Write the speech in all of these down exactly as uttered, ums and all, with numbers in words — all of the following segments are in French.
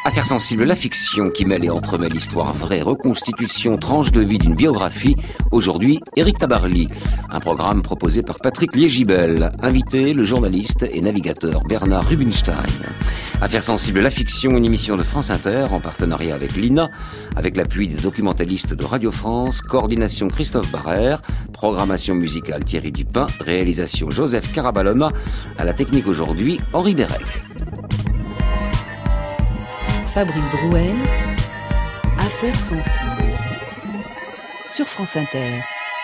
Affaires sensibles, la fiction qui mêle et entremêle histoire vraie, reconstitution, tranche de vie d'une biographie. Aujourd'hui, Éric Tabarly. Un programme proposé par Patrick Liégibel. Invité, le journaliste et navigateur Bernard Rubinstein. Affaires sensibles, la fiction, une émission de France Inter en partenariat avec l'I N A, avec l'appui des documentalistes de Radio France, coordination Christophe Barrère, programmation musicale Thierry Dupin, réalisation Joseph Carabalona, à la technique aujourd'hui Henri Bérec. Fabrice Drouel, Affaires sensibles, sur France Inter.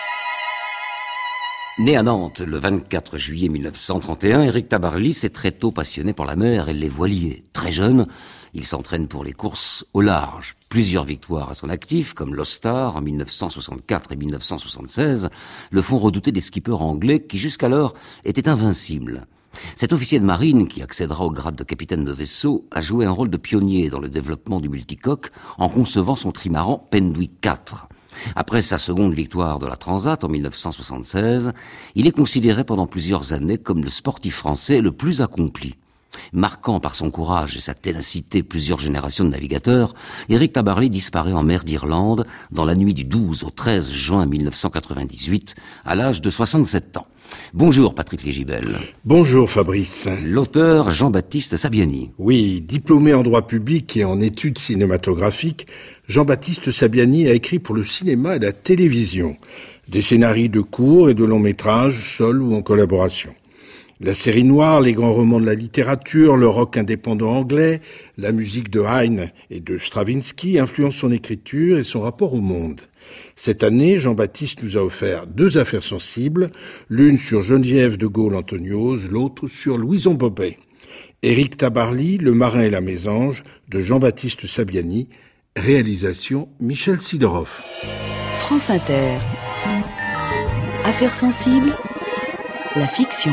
Né à Nantes le vingt-quatre juillet mille neuf cent trente et un, Éric Tabarly s'est très tôt passionné pour la mer et les voiliers. Très jeune, il s'entraîne pour les courses au large. Plusieurs victoires à son actif, comme l'Ostar en mille neuf cent soixante-quatre et mille neuf cent soixante-seize, le font redouter des skippers anglais qui jusqu'alors étaient invincibles. Cet officier de marine, qui accédera au grade de capitaine de vaisseau, a joué un rôle de pionnier dans le développement du multicoque en concevant son trimaran Penduick quatre. Après sa seconde victoire de la Transat en mille neuf cent soixante-seize, il est considéré pendant plusieurs années comme le sportif français le plus accompli. Marquant par son courage et sa ténacité plusieurs générations de navigateurs, Éric Tabarly disparaît en mer d'Irlande dans la nuit du douze au treize juin mille neuf cent quatre-vingt-dix-huit, à l'âge de soixante-sept ans. Bonjour Patrick Liégibel. Bonjour Fabrice. L'auteur Jean-Baptiste Sabiani. Oui, diplômé en droit public et en études cinématographiques, Jean-Baptiste Sabiani a écrit pour le cinéma et la télévision des scénarios de courts et de longs métrages, seuls ou en collaboration. La série noire, les grands romans de la littérature, le rock indépendant anglais, la musique de Haydn et de Stravinsky influencent son écriture et son rapport au monde. Cette année, Jean-Baptiste nous a offert deux affaires sensibles, l'une sur Geneviève de Gaulle-Antoniose, l'autre sur Louison Bobet. Éric Tabarly, Le Marin et la Mésange, de Jean-Baptiste Sabiani, réalisation Michel Sidorov. France Inter. Affaires sensibles, la fiction.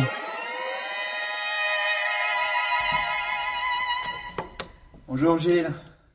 Bonjour Gilles.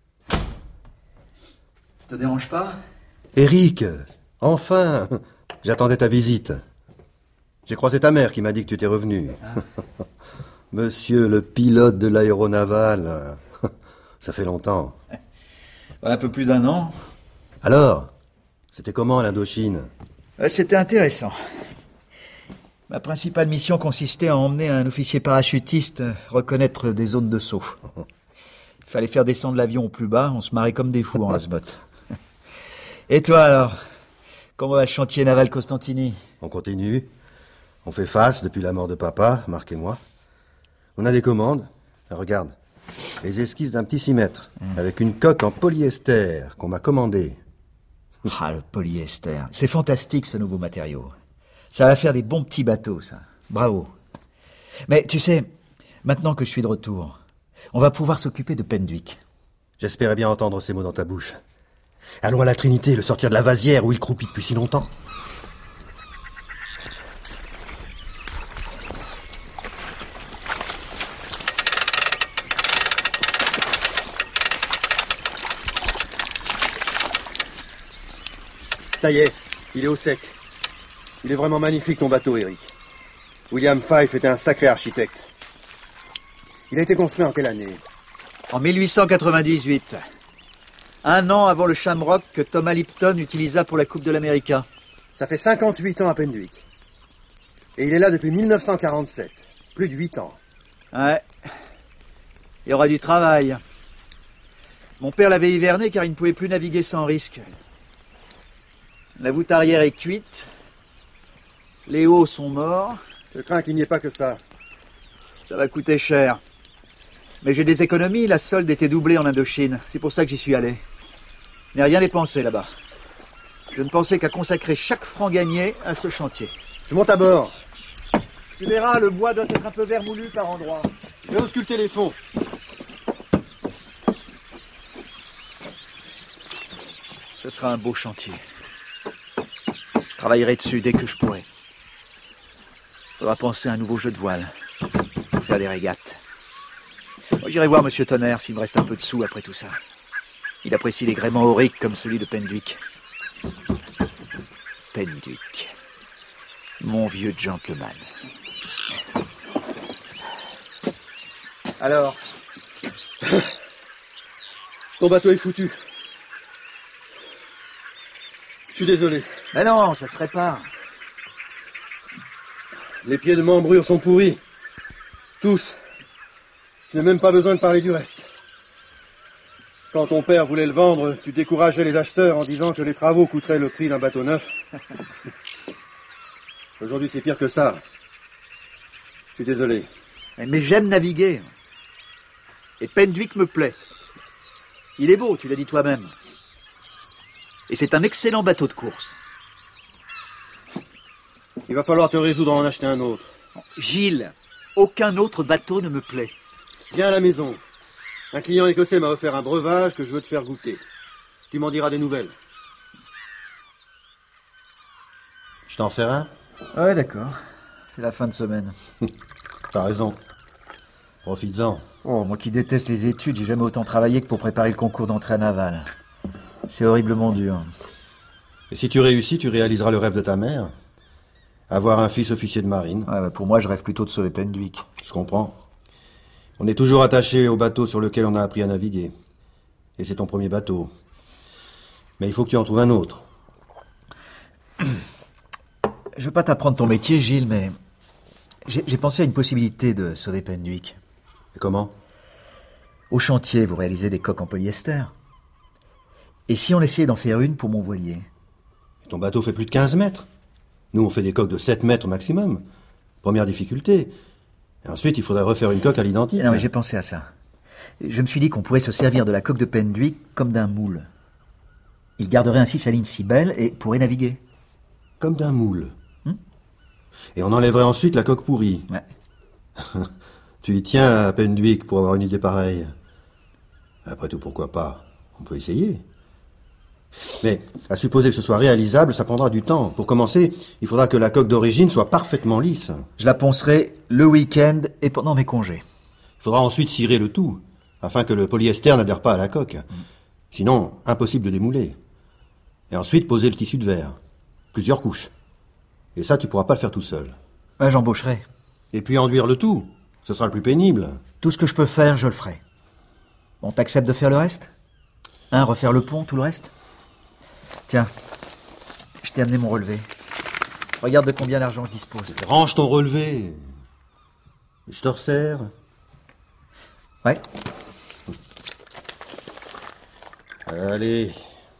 Te dérange pas ? Éric, enfin, j'attendais ta visite. J'ai croisé ta mère qui m'a dit que tu étais revenu. Ah. Monsieur le pilote de l'aéronaval, ça fait longtemps. Un peu plus d'un an. Alors, c'était comment l'Indochine ? C'était intéressant. Ma principale mission consistait à emmener un officier parachutiste reconnaître des zones de saut. Il fallait faire descendre l'avion au plus bas, on se marrait comme des fous en hasbot. Et toi alors ? Comment va le chantier naval Costantini ? On continue. On fait face depuis la mort de papa, Marc et moi. On a des commandes. Regarde, les esquisses d'un petit six mètres, mmh. avec une coque en polyester qu'on m'a commandée. Ah, le polyester. C'est fantastique ce nouveau matériau. Ça va faire des bons petits bateaux, ça. Bravo. Mais tu sais, maintenant que je suis de retour, on va pouvoir s'occuper de Penduick. J'espérais bien entendre ces mots dans ta bouche. Allons à la Trinité, le sortir de la vasière où il croupit depuis si longtemps. Ça y est, il est au sec. Il est vraiment magnifique ton bateau, Éric. William Fife était un sacré architecte. Il a été construit en quelle année ? En mille huit cent quatre-vingt-dix-huit. Un an avant le Shamrock que Thomas Lipton utilisa pour la Coupe de l'América. Ça fait cinquante-huit ans à Penduick. Et il est là depuis mille neuf cent quarante-sept. Plus de huit ans. Ouais. Il y aura du travail. Mon père l'avait hiverné car il ne pouvait plus naviguer sans risque. La voûte arrière est cuite. Les hauts sont morts. Je crains qu'il n'y ait pas que ça. Ça va coûter cher. Mais j'ai des économies, la solde était doublée en Indochine. C'est pour ça que j'y suis allé. Je n'ai rien dépensé là-bas. Je ne pensais qu'à consacrer chaque franc gagné à ce chantier. Je monte à bord. Tu verras, le bois doit être un peu vermoulu par endroits. Je vais ausculter les fonds. Ce sera un beau chantier. Je travaillerai dessus dès que je pourrai. Faudra penser à un nouveau jeu de voile. Pour faire des régates. Moi, j'irai voir Monsieur Tonnerre s'il me reste un peu de sous après tout ça. Il apprécie les gréements auriques comme celui de Penduick. Penduick. Mon vieux gentleman. Alors, Ton bateau est foutu. Je suis désolé. Mais non, ça se répare. Les pieds de membrure sont pourris. Tous. Je n'ai même pas besoin de parler du reste. Quand ton père voulait le vendre, tu décourageais les acheteurs en disant que les travaux coûteraient le prix d'un bateau neuf. Aujourd'hui, c'est pire que ça. Je suis désolé. Mais j'aime naviguer. Et Penduick me plaît. Il est beau, tu l'as dit toi-même. Et c'est un excellent bateau de course. Il va falloir te résoudre à en acheter un autre. Gilles, aucun autre bateau ne me plaît. Viens à la maison. Un client écossais m'a offert un breuvage que je veux te faire goûter. Tu m'en diras des nouvelles. Je t'en sers un ? Ouais, d'accord. C'est la fin de semaine. T'as raison. Profites-en. Oh, moi qui déteste les études, j'ai jamais autant travaillé que pour préparer le concours d'entrée à Naval. C'est horriblement dur. Et si tu réussis, tu réaliseras le rêve de ta mère. Avoir un fils officier de marine. Ouais, bah pour moi, je rêve plutôt de sauver Penduick. Je comprends. On est toujours attaché au bateau sur lequel on a appris à naviguer. Et c'est ton premier bateau. Mais il faut que tu en trouves un autre. Je veux pas t'apprendre ton métier, Gilles, mais j'ai, j'ai pensé à une possibilité de sauver Penduick. Et comment ? Au chantier, vous réalisez des coques en polyester. Et si on essayait d'en faire une pour mon voilier ? Et ton bateau fait plus de quinze mètres. Nous, on fait des coques de sept mètres maximum. Première difficulté. Et ensuite, il faudrait refaire une coque à l'identique. Non, mais j'ai pensé à ça. Je me suis dit qu'on pourrait se servir de la coque de Penduick comme d'un moule. Il garderait ainsi sa ligne si belle et pourrait naviguer. Comme d'un moule. Hmm ? Et on enlèverait ensuite la coque pourrie. Ouais. Tu y tiens à Penduick pour avoir une idée pareille. Après tout, pourquoi pas ? On peut essayer. Mais, à supposer que ce soit réalisable, ça prendra du temps. Pour commencer, il faudra que la coque d'origine soit parfaitement lisse. Je la poncerai le week-end et pendant mes congés. Il faudra ensuite cirer le tout, afin que le polyester n'adhère pas à la coque. Mm. Sinon, impossible de démouler. Et ensuite, poser le tissu de verre. Plusieurs couches. Et ça, tu pourras pas le faire tout seul. Ouais, j'embaucherai. Et puis enduire le tout. Ce sera le plus pénible. Tout ce que je peux faire, je le ferai. Bon, t'acceptes de faire le reste ? Hein, refaire le pont, tout le reste ? Tiens, je t'ai amené mon relevé. Regarde de combien d'argent je dispose. Range ton relevé. Je te resserre. Ouais. Allez.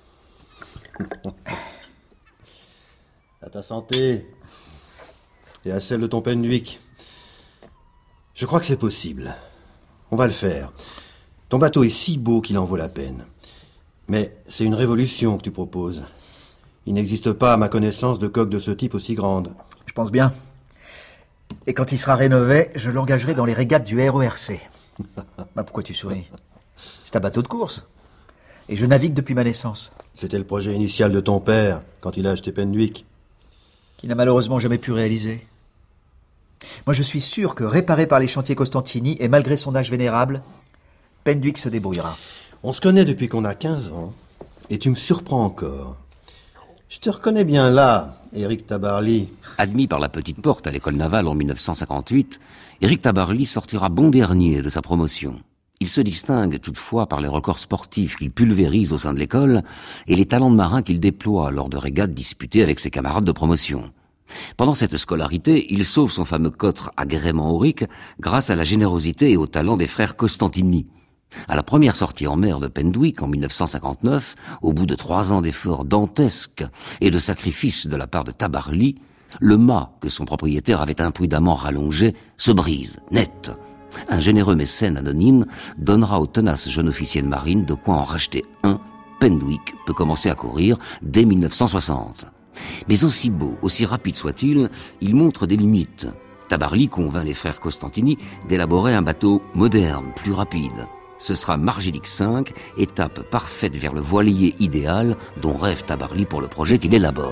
À ta santé. Et à celle de ton Penduick. Je crois que c'est possible. On va le faire. Ton bateau est si beau qu'il en vaut la peine. Mais c'est une révolution que tu proposes. Il n'existe pas, à ma connaissance, de coque de ce type aussi grande. Je pense bien. Et quand il sera rénové, je l'engagerai dans les régates du R E R C. Bah pourquoi tu souris ? C'est un bateau de course. Et je navigue depuis ma naissance. C'était le projet initial de ton père, quand il a acheté Penduick. Qui n'a malheureusement jamais pu réaliser. Moi je suis sûr que réparé par les chantiers Costantini, et malgré son âge vénérable, Penduick se débrouillera. On se connaît depuis qu'on a quinze ans, et tu me surprends encore. Je te reconnais bien là, Éric Tabarly. Admis par la petite porte à l'école navale en mille neuf cent cinquante-huit, Éric Tabarly sortira bon dernier de sa promotion. Il se distingue toutefois par les records sportifs qu'il pulvérise au sein de l'école et les talents de marin qu'il déploie lors de régates disputées avec ses camarades de promotion. Pendant cette scolarité, il sauve son fameux cotre agrément aurique grâce à la générosité et au talent des frères Costantini. À la première sortie en mer de Penduick en mille neuf cent cinquante-neuf, au bout de trois ans d'efforts dantesques et de sacrifices de la part de Tabarly, le mât que son propriétaire avait imprudemment rallongé se brise, net. Un généreux mécène anonyme donnera au tenace jeune officier de marine de quoi en racheter un. Penduick peut commencer à courir dès mille neuf cent soixante. Mais aussi beau, aussi rapide soit-il, il montre des limites. Tabarly convainc les frères Costantini d'élaborer un bateau moderne, plus rapide. Ce sera Margilic cinq, étape parfaite vers le voilier idéal dont rêve Tabarly pour le projet qu'il élabore.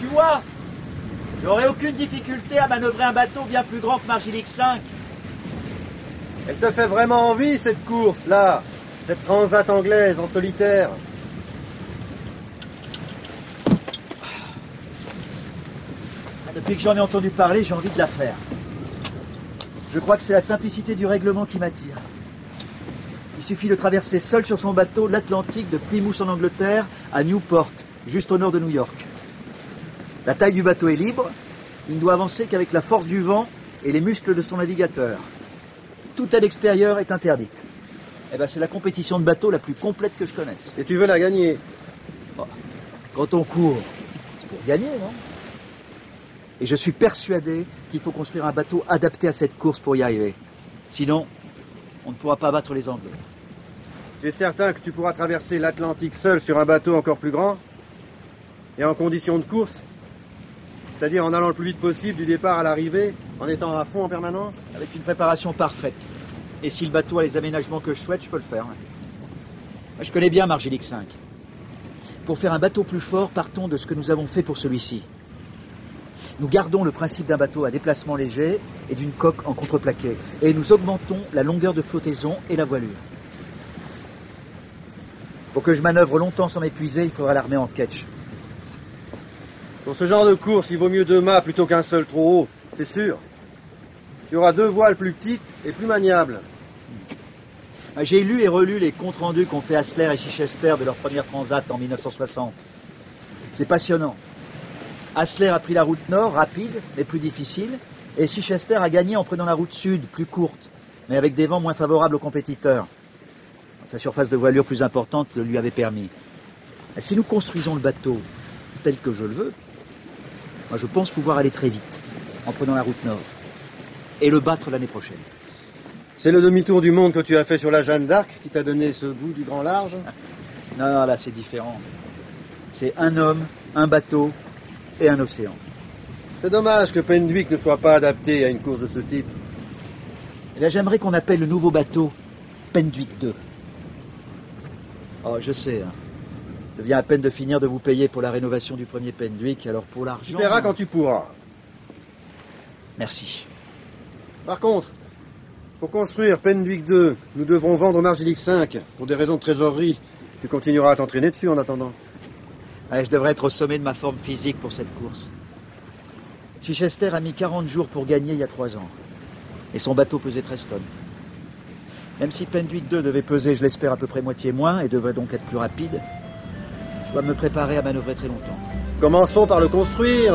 Tu vois, j'aurais aucune difficulté à manœuvrer un bateau bien plus grand que Margilix cinq. Elle te fait vraiment envie, cette course, là. Cette transat anglaise en solitaire. Depuis que j'en ai entendu parler, j'ai envie de la faire. Je crois que c'est la simplicité du règlement qui m'attire. Il suffit de traverser seul sur son bateau l'Atlantique de Plymouth en Angleterre à Newport, juste au nord de New York. La taille du bateau est libre, il ne doit avancer qu'avec la force du vent et les muscles de son navigateur. Toute aide extérieure est interdite. Eh ben, c'est la compétition de bateau la plus complète que je connaisse. Et tu veux la gagner? Bon. Quand on court, c'est pour gagner, non? Et je suis persuadé qu'il faut construire un bateau adapté à cette course pour y arriver. Sinon, on ne pourra pas battre les Anglais. Tu es certain que tu pourras traverser l'Atlantique seul sur un bateau encore plus grand? Et en conditions de course? C'est-à-dire en allant le plus vite possible du départ à l'arrivée, en étant à fond en permanence? Avec une préparation parfaite. Et si le bateau a les aménagements que je souhaite, je peux le faire. Je connais bien Margilix cinq. Pour faire un bateau plus fort, partons de ce que nous avons fait pour celui-ci. Nous gardons le principe d'un bateau à déplacement léger et d'une coque en contreplaqué. Et nous augmentons la longueur de flottaison et la voilure. Pour que je manœuvre longtemps sans m'épuiser, il faudra l'armer en ketch. Pour ce genre de course, il vaut mieux deux mâts plutôt qu'un seul trop haut, c'est sûr. Il y aura deux voiles plus petites et plus maniables. J'ai lu et relu les comptes rendus qu'ont fait Hassler et Chichester de leur première transat en mille neuf cent soixante. C'est passionnant. Hassler a pris la route nord, rapide, mais plus difficile, et Chichester a gagné en prenant la route sud, plus courte, mais avec des vents moins favorables aux compétiteurs. Sa surface de voilure plus importante le lui avait permis. Si nous construisons le bateau tel que je le veux, moi je pense pouvoir aller très vite, en prenant la route nord, et le battre l'année prochaine. C'est le demi-tour du monde que tu as fait sur la Jeanne d'Arc qui t'a donné ce goût du grand large? Non, non, là c'est différent. C'est un homme, un bateau et un océan. C'est dommage que Penduick ne soit pas adapté à une course de ce type. Et là, j'aimerais qu'on appelle le nouveau bateau Penduick deux. Oh, je sais, hein. Je viens à peine de finir de vous payer pour la rénovation du premier Penduick, alors pour l'argent... Tu paieras quand tu pourras. Merci. Par contre, pour construire Penduick deux, nous devrons vendre Margilix cinq. Pour des raisons de trésorerie, tu continueras à t'entraîner dessus en attendant. Ouais, je devrais être au sommet de ma forme physique pour cette course. Chichester a mis quarante jours pour gagner il y a trois ans. Et son bateau pesait treize tonnes. Même si Penduick deux devait peser, je l'espère, à peu près moitié moins, et devrait donc être plus rapide, je dois me préparer à manœuvrer très longtemps. Commençons par le construire.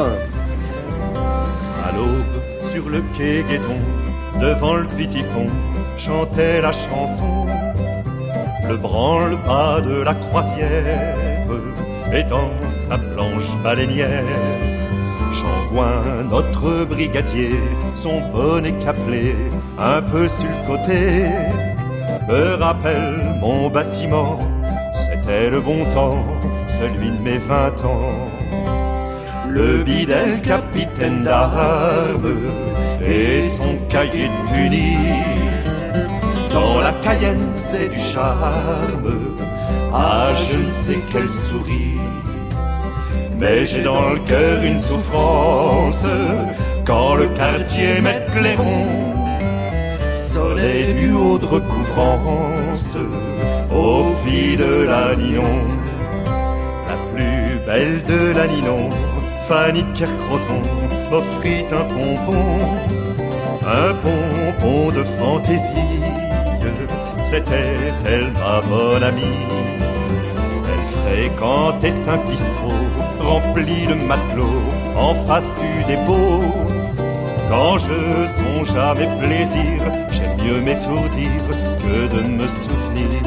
À l'aube, sur le quai Guéton, devant le petit pont, chantait la chanson. Le branle-pas de la croisière et dans sa planche baleinière. Changouin, notre brigadier, son bonnet caplé, un peu sur le côté, me rappelle mon bâtiment, c'était le bon temps, celui de mes vingt ans. Le bidel capitaine d'armes et son cahier de puni. Dans la Cayenne, c'est du charme, ah, je ne sais quelle souris. Mais j'ai dans le cœur une souffrance quand le quartier met clairon. Soleil du haut de recouvrance aux filles de la Ninon. La plus belle de la Ninon, Fanny Kercrozon, m'offrit un pompon, un pompon de fantaisie. C'était elle ma bonne amie. Elle fréquentait un bistrot rempli de matelots en face du dépôt. Quand je songe à mes plaisirs, j'aime mieux m'étourdir que de me souvenir.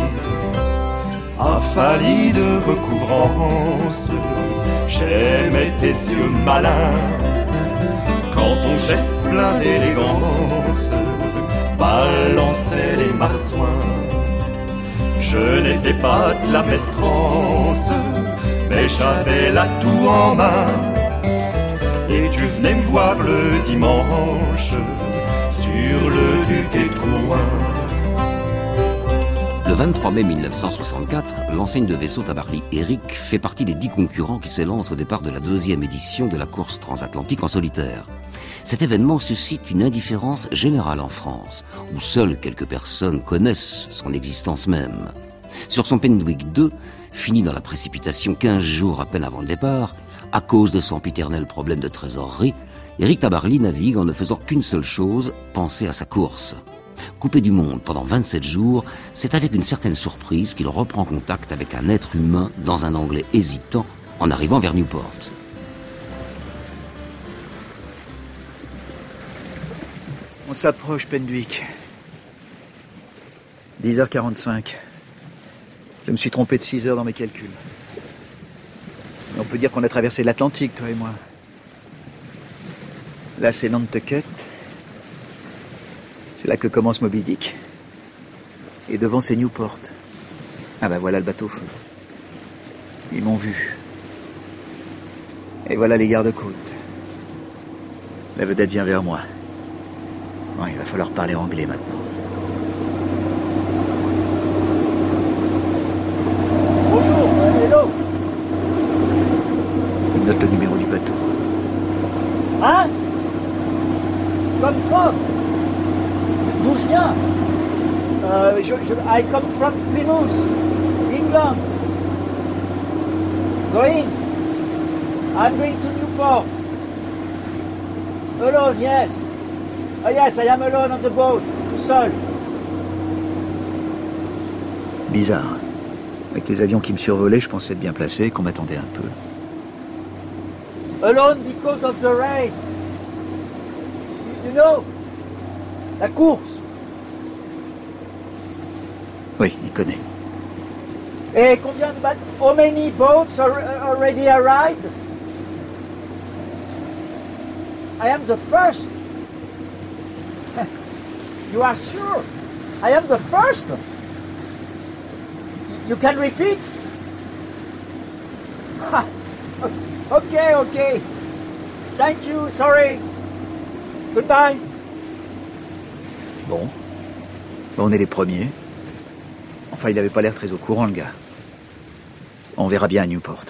Affalie de recouvrance, j'aimais tes yeux malins. Quand ton geste plein d'élégance balançait les marsouins. Je n'étais pas de la mestrance, mais j'avais l'atout en main. Et tu venais me voir le dimanche sur le Duc et Drouin. Le vingt-trois mai mille neuf cent soixante-quatre, l'enseigne de vaisseau Tabarly Eric fait partie des dix concurrents qui s'élancent au départ de la deuxième édition de la course transatlantique en solitaire. Cet événement suscite une indifférence générale en France, où seules quelques personnes connaissent son existence même. Sur son Penwick deux, fini dans la précipitation quinze jours à peine avant le départ, à cause de son piternel problème de trésorerie, Eric Tabarly navigue en ne faisant qu'une seule chose, penser à sa course. Coupé du monde pendant vingt-sept jours, c'est avec une certaine surprise qu'il reprend contact avec un être humain dans un anglais hésitant en arrivant vers Newport. On s'approche, Penwick. dix heures quarante-cinq. Je me suis trompé de six heures dans mes calculs. Mais on peut dire qu'on a traversé l'Atlantique, toi et moi. Là, c'est Nantucket. C'est là que commence Moby Dick. Et devant, c'est Newport. Ah ben voilà le bateau-feu. Ils m'ont vu. Et voilà les gardes-côtes. La vedette vient vers moi. Bon, il va falloir parler anglais maintenant. Bonjour, hello. Il note le numéro du bateau. Hein? Come from? D'où je viens? euh, je, je, I come from Plymouth, England. Going? I'm going to Newport. Alone, yes. Oh yes, I am alone on the boat, tout seul. Bizarre. Avec les avions qui me survolaient, je pensais être bien placé, qu'on m'attendait un peu. Alone because of the race. You know, la course. Oui, il connaît. Et combien de bateaux? How many boats are already arrived? I am the first. You are sure? I am the first. You can repeat? Okay, okay. Thank you, sorry. Goodbye. Bon. On est les premiers. Enfin, il avait pas l'air très au courant, le gars. On verra bien à Newport.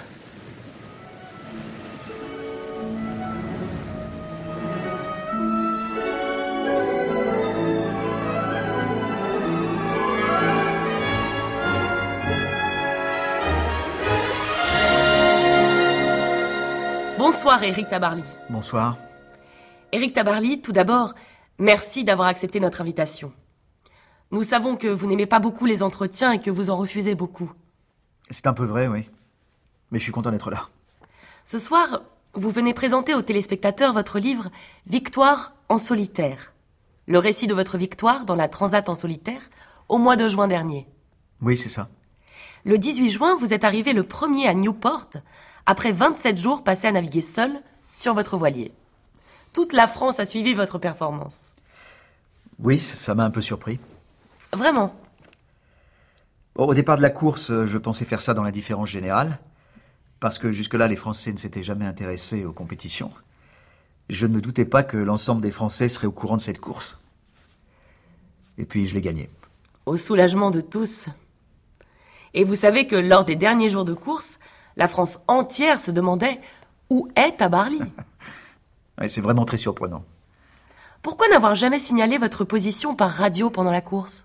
Bonsoir, Eric Tabarly. Bonsoir. Eric Tabarly, tout d'abord, merci d'avoir accepté notre invitation. Nous savons que vous n'aimez pas beaucoup les entretiens et que vous en refusez beaucoup. C'est un peu vrai, oui. Mais je suis content d'être là. Ce soir, vous venez présenter aux téléspectateurs votre livre « Victoire en solitaire ». Le récit de votre victoire dans la Transat en solitaire au mois de juin dernier. Oui, c'est ça. Le dix-huit juin, vous êtes arrivé le premier à Newport, après vingt-sept jours passés à naviguer seul sur votre voilier. Toute la France a suivi votre performance. Oui, ça m'a un peu surpris. Vraiment? Au départ de la course, je pensais faire ça dans l'indifférence générale, parce que jusque-là, les Français ne s'étaient jamais intéressés aux compétitions. Je ne me doutais pas que l'ensemble des Français seraient au courant de cette course. Et puis, je l'ai gagnée. Au soulagement de tous. Et vous savez que lors des derniers jours de course, la France entière se demandait où est Tabarly. Ouais, c'est vraiment très surprenant. Pourquoi n'avoir jamais signalé votre position par radio pendant la course?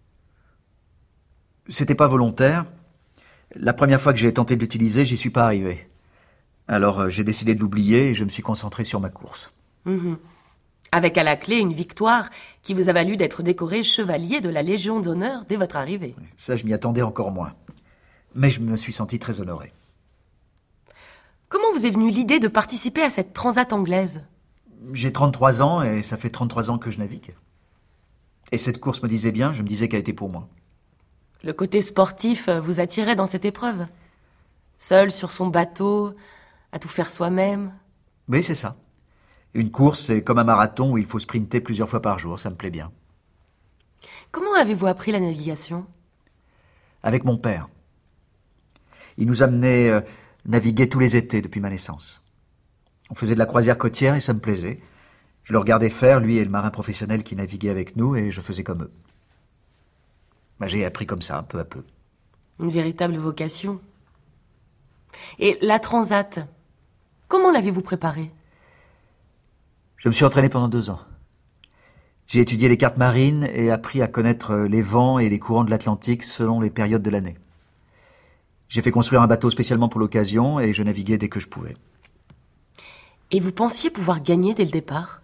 C'était pas volontaire. La première fois que j'ai tenté de l'utiliser, j'y suis pas arrivé. Alors euh, j'ai décidé de l'oublier et je me suis concentré sur ma course. Mmh. Avec à la clé une victoire qui vous a valu d'être décoré chevalier de la Légion d'honneur dès votre arrivée. Ça, je m'y attendais encore moins. Mais je me suis senti très honoré. Comment vous est venue l'idée de participer à cette transat anglaise? J'ai trente-trois ans et ça fait trente-trois ans que je navigue. Et cette course me disait bien, je me disais qu'elle était pour moi. Le côté sportif vous attirait dans cette épreuve? Seul sur son bateau, à tout faire soi-même? Oui, c'est ça. Une course, c'est comme un marathon où il faut sprinter plusieurs fois par jour, ça me plaît bien. Comment avez-vous appris la navigation? Avec mon père. Il nous amenait euh, naviguer tous les étés depuis ma naissance. On faisait de la croisière côtière et ça me plaisait. Je le regardais faire, lui et le marin professionnel qui naviguait avec nous, et je faisais comme eux. Bah, j'ai appris comme ça, peu à peu. Une véritable vocation. Et la Transat, comment l'avez-vous préparée? Je me suis entraîné pendant deux ans. J'ai étudié les cartes marines et appris à connaître les vents et les courants de l'Atlantique selon les périodes de l'année. J'ai fait construire un bateau spécialement pour l'occasion et je naviguais dès que je pouvais. Et vous pensiez pouvoir gagner dès le départ?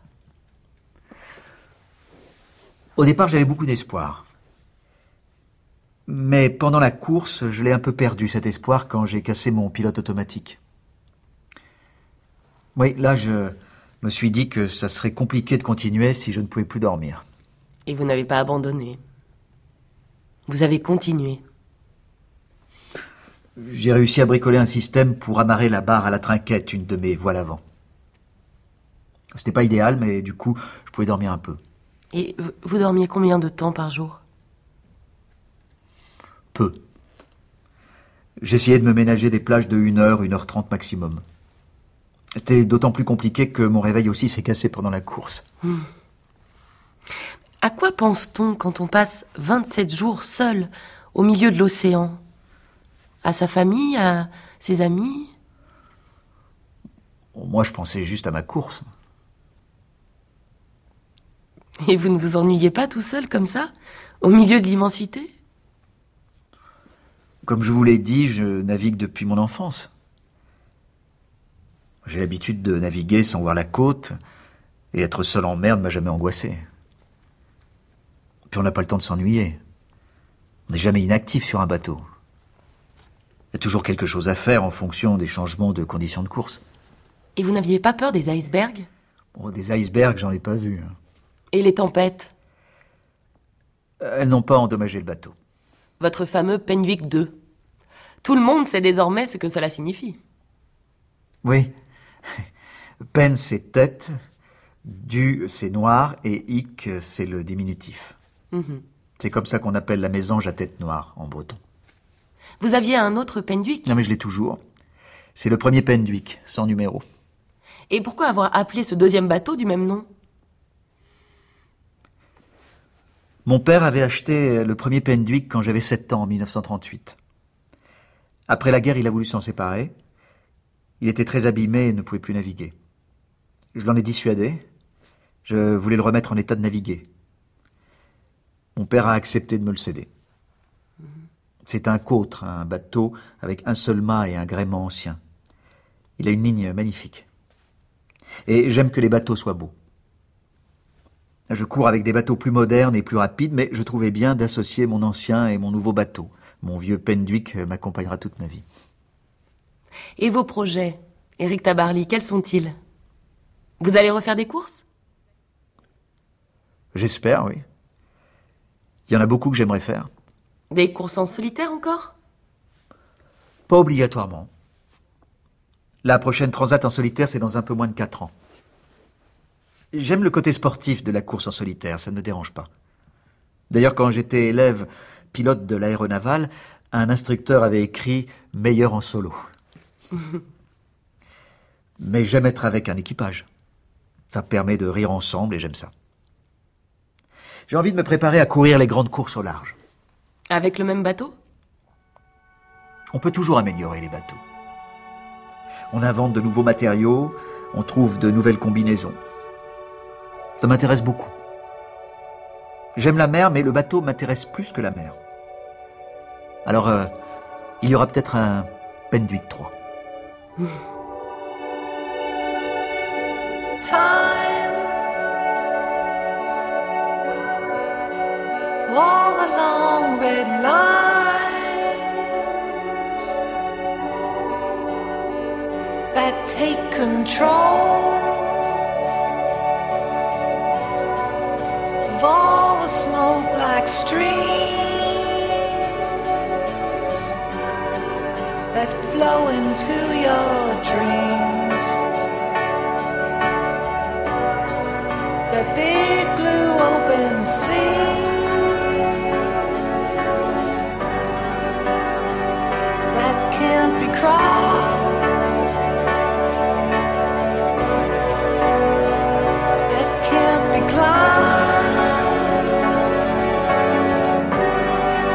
Au départ, j'avais beaucoup d'espoir. Mais pendant la course, je l'ai un peu perdu, cet espoir, quand j'ai cassé mon pilote automatique. Oui, là, je me suis dit que ça serait compliqué de continuer si je ne pouvais plus dormir. Et vous n'avez pas abandonné. Vous avez continué. J'ai réussi à bricoler un système pour amarrer la barre à la trinquette, une de mes voiles avant. C'était pas idéal, mais du coup, je pouvais dormir un peu. Et vous dormiez combien de temps par jour? Peu. J'essayais de me ménager des plages de une heure, une heure trente maximum. C'était d'autant plus compliqué que mon réveil aussi s'est cassé pendant la course. Mmh. À quoi pense-t-on quand on passe vingt-sept jours seul au milieu de l'océan? À sa famille, à ses amis? Moi, je pensais juste à ma course. Et vous ne vous ennuyez pas tout seul comme ça, au milieu de l'immensité? Comme je vous l'ai dit, je navigue depuis mon enfance. J'ai l'habitude de naviguer sans voir la côte, et être seul en mer ne m'a jamais angoissé. Puis on n'a pas le temps de s'ennuyer. On n'est jamais inactif sur un bateau. Il y a toujours quelque chose à faire en fonction des changements de conditions de course. Et vous n'aviez pas peur des icebergs? Oh, des icebergs, j'en ai pas vu. Et les tempêtes? Elles n'ont pas endommagé le bateau. Votre fameux Penduick deux. Tout le monde sait désormais ce que cela signifie. Oui. Pen, c'est tête. Du, c'est noir. Et ick, c'est le diminutif. Mmh. C'est comme ça qu'on appelle la mésange à tête noire, en breton. Vous aviez un autre Penduick? Non, mais je l'ai toujours. C'est le premier Penduick, sans numéro. Et pourquoi avoir appelé ce deuxième bateau du même nom? Mon père avait acheté le premier Penduick quand j'avais sept ans, en mille neuf cent trente-huit. Après la guerre, il a voulu s'en séparer. Il était très abîmé et ne pouvait plus naviguer. Je l'en ai dissuadé. Je voulais le remettre en état de naviguer. Mon père a accepté de me le céder. C'est un côtre, un bateau avec un seul mât et un gréement ancien. Il a une ligne magnifique. Et j'aime que les bateaux soient beaux. Je cours avec des bateaux plus modernes et plus rapides, mais je trouvais bien d'associer mon ancien et mon nouveau bateau. Mon vieux Penduick m'accompagnera toute ma vie. Et vos projets, Éric Tabarly, quels sont-ils? Vous allez refaire des courses? J'espère, oui. Il y en a beaucoup que j'aimerais faire. Des courses en solitaire encore? Pas obligatoirement. La prochaine Transat en solitaire, c'est dans un peu moins de quatre ans. J'aime le côté sportif de la course en solitaire, ça ne me dérange pas. D'ailleurs, quand j'étais élève pilote de l'aéronaval, un instructeur avait écrit « meilleur en solo ». Mais j'aime être avec un équipage. Ça permet de rire ensemble et j'aime ça. J'ai envie de me préparer à courir les grandes courses au large. Avec le même bateau? On peut toujours améliorer les bateaux. On invente de nouveaux matériaux, on trouve de nouvelles combinaisons. Ça m'intéresse beaucoup. J'aime la mer, mais le bateau m'intéresse plus que la mer. Alors, euh, il y aura peut-être un Penduick trois. Time, all the long red lines that take control of all the smoke like streams that flow into your dreams. That big blue open sea that can't be crossed, that can't be climbed.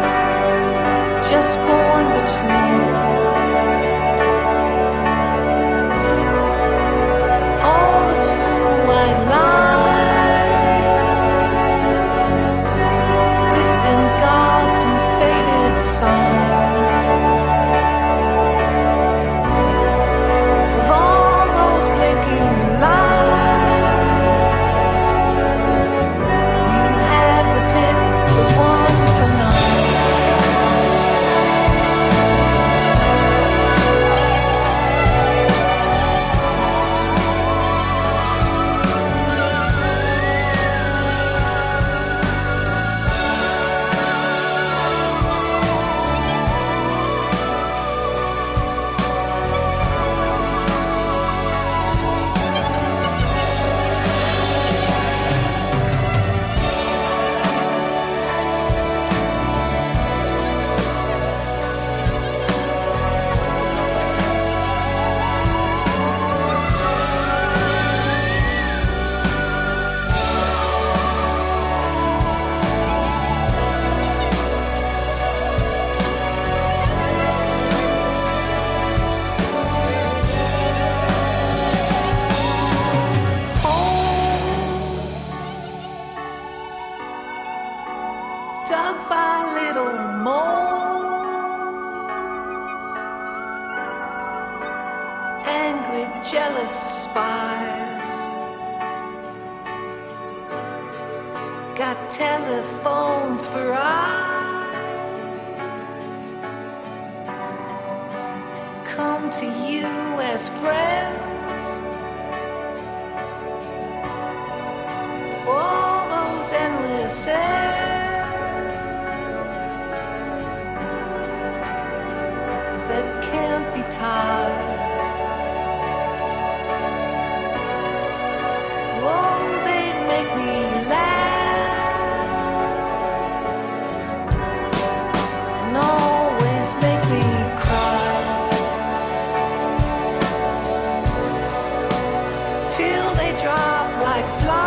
dug by little moles, angry, jealous spies, got telephones for eyes, come to you as friends, all those endless ends that can't be tied. Oh, they make me laugh and always make me cry, till they drop like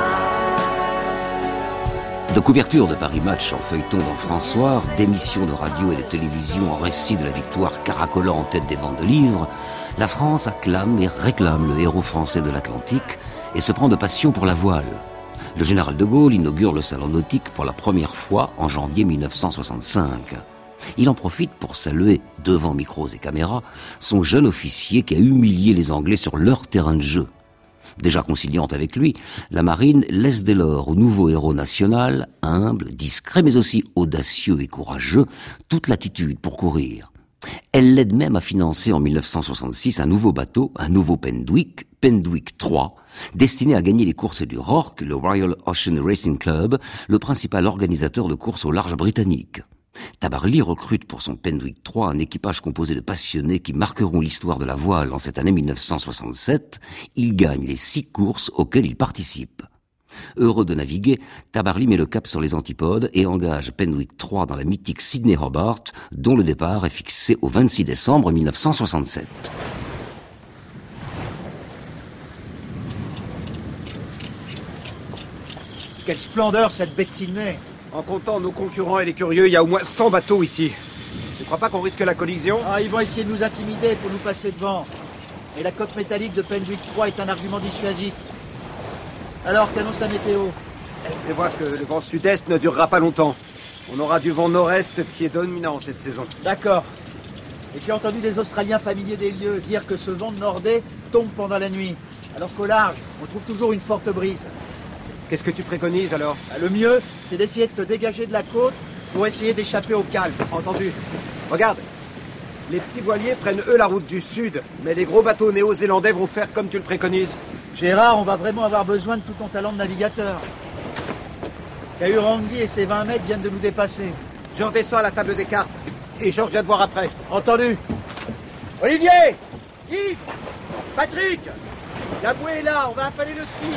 flies. De couverture de Paris Match en feuilleton dans François, d'émissions de radio et de télévision en récit de la victoire caracolant en tête des ventes de livres, la France acclame et réclame le héros français de l'Atlantique et se prend de passion pour la voile. Le général de Gaulle inaugure le salon nautique pour la première fois en janvier mille neuf cent soixante-cinq. Il en profite pour saluer, devant micros et caméras, son jeune officier qui a humilié les Anglais sur leur terrain de jeu. Déjà conciliante avec lui, la marine laisse dès lors au nouveau héros national, humble, discret mais aussi audacieux et courageux, toute latitude pour courir. Elle l'aide même à financer en mille neuf cent soixante-six un nouveau bateau, un nouveau Pendwick, Pendwick trois, destiné à gagner les courses du R O R C, le Royal Ocean Racing Club, le principal organisateur de courses au large britannique. Tabarly recrute pour son Pendwick trois un équipage composé de passionnés qui marqueront l'histoire de la voile en cette année mille neuf cent soixante-sept. Il gagne les six courses auxquelles il participe. Heureux de naviguer, Tabarly met le cap sur les antipodes et engage Pendwick trois dans la mythique Sydney Hobart, dont le départ est fixé au vingt-six décembre mille neuf cent soixante-sept. Quelle splendeur cette baie de Sydney! En comptant nos concurrents et les curieux, il y a au moins cent bateaux ici. Tu crois pas qu'on risque la collision? Ah, ils vont essayer de nous intimider pour nous passer devant. Et la coque métallique de Pendwick trois est un argument dissuasif. Alors, qu'annonce la météo? Elle prévoit que le vent sud-est ne durera pas longtemps. On aura du vent nord-est qui est dominant cette saison. D'accord. Et j'ai entendu des Australiens familiers des lieux dire que ce vent de nordais tombe pendant la nuit. Alors qu'au large, on trouve toujours une forte brise. Qu'est-ce que tu préconises alors? Le mieux, c'est d'essayer de se dégager de la côte pour essayer d'échapper au calme. Entendu. Regarde. Les petits voiliers prennent eux la route du sud, mais les gros bateaux néo-zélandais vont faire comme tu le préconises. Gérard, on va vraiment avoir besoin de tout ton talent de navigateur. Kahurangui et ses vingt mètres viennent de nous dépasser. Je redescends à la table des cartes. Et Georges vient de voir après. Entendu. Olivier! Yves! Patrick! La bouée est là, on va affaler le ski.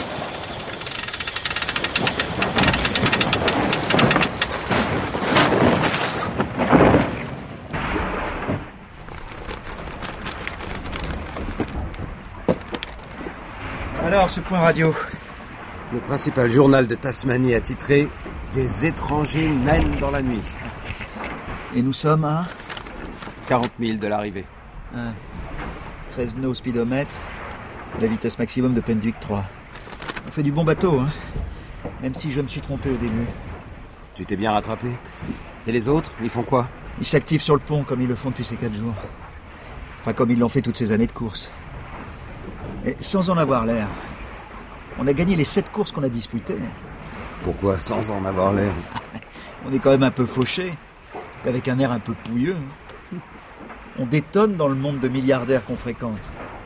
Alors, ce point radio. Le principal journal de Tasmanie a titré « Des étrangers mènent dans la nuit ». Et nous sommes à quarante milles de l'arrivée. Ah, treize nœuds au speedomètre. C'est la vitesse maximum de Pendwick trois. On fait du bon bateau, hein. Même si je me suis trompé au début. Tu t'es bien rattrapé. Et les autres, ils font quoi? Ils s'activent sur le pont comme ils le font depuis ces quatre jours. Enfin, comme ils l'ont fait toutes ces années de course. Et sans en avoir l'air. On a gagné les sept courses qu'on a disputées. Pourquoi sans en avoir l'air? On est quand même un peu fauché, avec un air un peu pouilleux. On détonne dans le monde de milliardaires qu'on fréquente.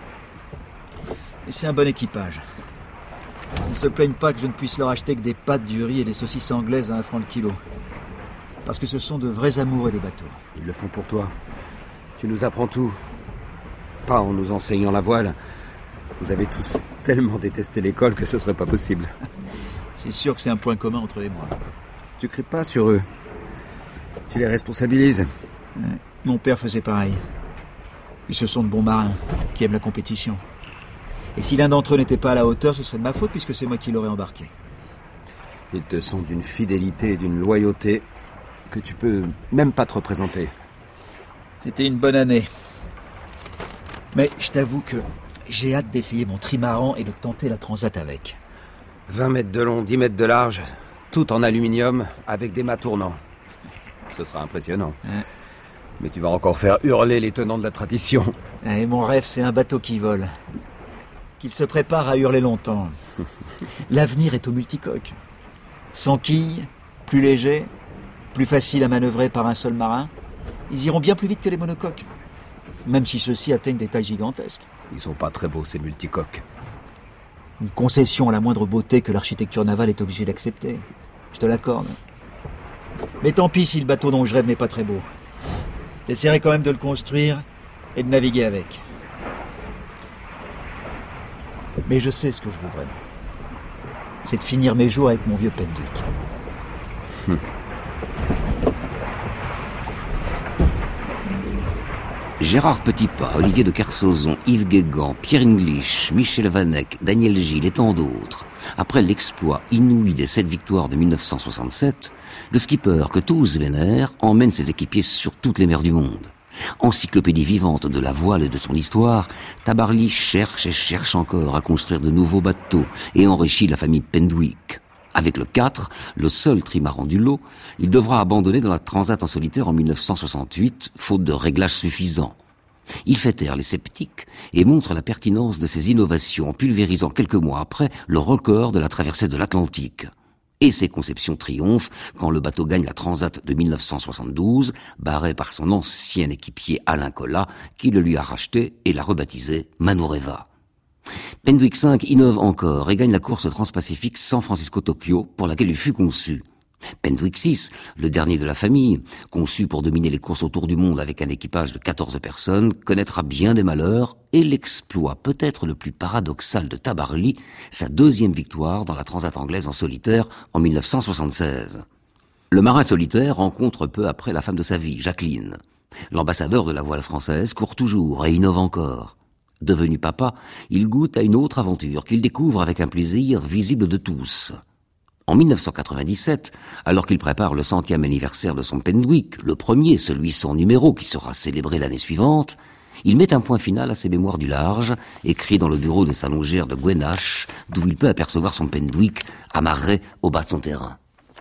Et c'est un bon équipage. Ils ne se plaignent pas que je ne puisse leur acheter que des pâtes, du riz et des saucisses anglaises à un franc le kilo. Parce que ce sont de vrais amoureux des bateaux. Ils le font pour toi. Tu nous apprends tout. Pas en nous enseignant la voile. Vous avez tous tellement détesté l'école que ce serait pas possible. C'est sûr que c'est un point commun entre eux et moi. Tu cries pas sur eux. Tu les responsabilises. Ouais, mon père faisait pareil. Puis ce sont de bons marins qui aiment la compétition. Et si l'un d'entre eux n'était pas à la hauteur, ce serait de ma faute puisque c'est moi qui l'aurais embarqué. Ils te sont d'une fidélité et d'une loyauté que tu peux même pas te représenter. C'était une bonne année. Mais je t'avoue que j'ai hâte d'essayer mon trimaran et de tenter la transat avec. vingt mètres de long, dix mètres de large, tout en aluminium avec des mâts tournants. Ce sera impressionnant. Ouais. Mais tu vas encore faire hurler les tenants de la tradition. Et mon rêve, c'est un bateau qui vole. Qu'il se prépare à hurler longtemps. L'avenir est au multicoque. Sans quilles, plus léger, plus facile à manœuvrer par un seul marin. Ils iront bien plus vite que les monocoques. Même si ceux-ci atteignent des tailles gigantesques. Ils sont pas très beaux, ces multicoques. Une concession à la moindre beauté que l'architecture navale est obligée d'accepter. Je te l'accorde. Mais tant pis si le bateau dont je rêve n'est pas très beau. J'essaierai quand même de le construire et de naviguer avec. Mais je sais ce que je veux vraiment. C'est de finir mes jours avec mon vieux Penduick. Hum. Gérard Petitpas, Olivier de Kersauzon, Yves Guégan, Pierre English, Michel Vanek, Daniel Gilles et tant d'autres. Après l'exploit inouï des sept victoires de mille neuf cent soixante-sept, le skipper que tous vénèrent emmène ses équipiers sur toutes les mers du monde. Encyclopédie vivante de la voile et de son histoire, Tabarly cherche et cherche encore à construire de nouveaux bateaux et enrichit la famille Penduick. Avec le quatre, le seul trimaran du lot, il devra abandonner dans la Transat en solitaire en mille neuf cent soixante-huit, faute de réglages suffisants. Il fait taire les sceptiques et montre la pertinence de ses innovations en pulvérisant quelques mois après le record de la traversée de l'Atlantique. Et ses conceptions triomphent quand le bateau gagne la Transat de mille neuf cent soixante-douze, barré par son ancien équipier Alain Collat, qui le lui a racheté et l'a rebaptisé Manureva. Penduick cinq innove encore et gagne la course transpacifique San Francisco-Tokyo pour laquelle il fut conçu. Penduick six, le dernier de la famille, conçu pour dominer les courses autour du monde avec un équipage de quatorze personnes, connaîtra bien des malheurs et l'exploit peut-être le plus paradoxal de Tabarly, sa deuxième victoire dans la Transat anglaise en solitaire en mille neuf cent soixante-seize. Le marin solitaire rencontre peu après la femme de sa vie, Jacqueline. L'ambassadeur de la voile française court toujours et innove encore. Devenu papa, il goûte à une autre aventure qu'il découvre avec un plaisir visible de tous. En mille neuf cent quatre-vingt-dix-sept, alors qu'il prépare le centième anniversaire de son Penduick, le premier, celui sans numéro qui sera célébré l'année suivante, il met un point final à ses mémoires du large, écrit dans le bureau de sa longère de Gwenache, d'où il peut apercevoir son Penduick amarré au bas de son terrain.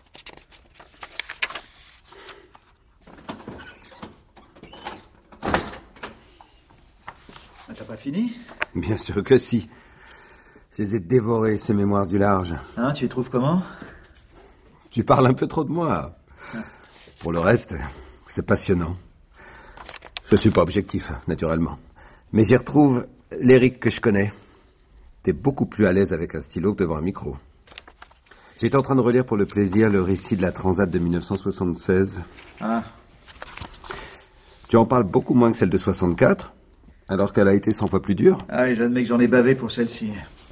T'as pas fini ? Bien sûr que si. Je les ai dévorés, ces mémoires du large. Hein, tu les trouves comment ? Tu parles un peu trop de moi. Pour le reste, c'est passionnant. Je suis pas objectif, naturellement. Mais j'y retrouve l'Éric que je connais. T'es beaucoup plus à l'aise avec un stylo que devant un micro. J'étais en train de relire pour le plaisir le récit de la Transat de mille neuf cent soixante-seize. Ah. Tu en parles beaucoup moins que celle de soixante-quatre, alors qu'elle a été cent fois plus dure. Ah oui, j'admets que j'en ai bavé pour celle-ci.